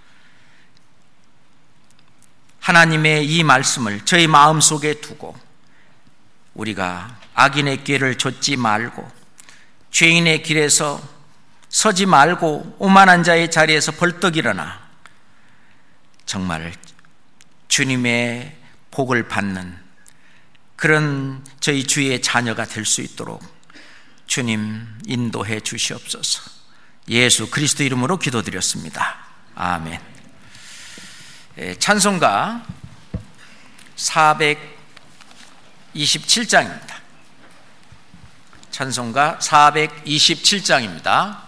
하나님의 이 말씀을 저희 마음속에 두고 우리가 악인의 꾀를 좇지 말고 죄인의 길에서 서지 말고 오만한 자의 자리에서 벌떡 일어나 정말 주님의 복을 받는 그런 저희 주의 자녀가 될 수 있도록 주님 인도해 주시옵소서. 예수 그리스도 이름으로 기도드렸습니다. 아멘. 찬송가 사백이십칠 장입니다. 찬송가 사백이십칠 장입니다.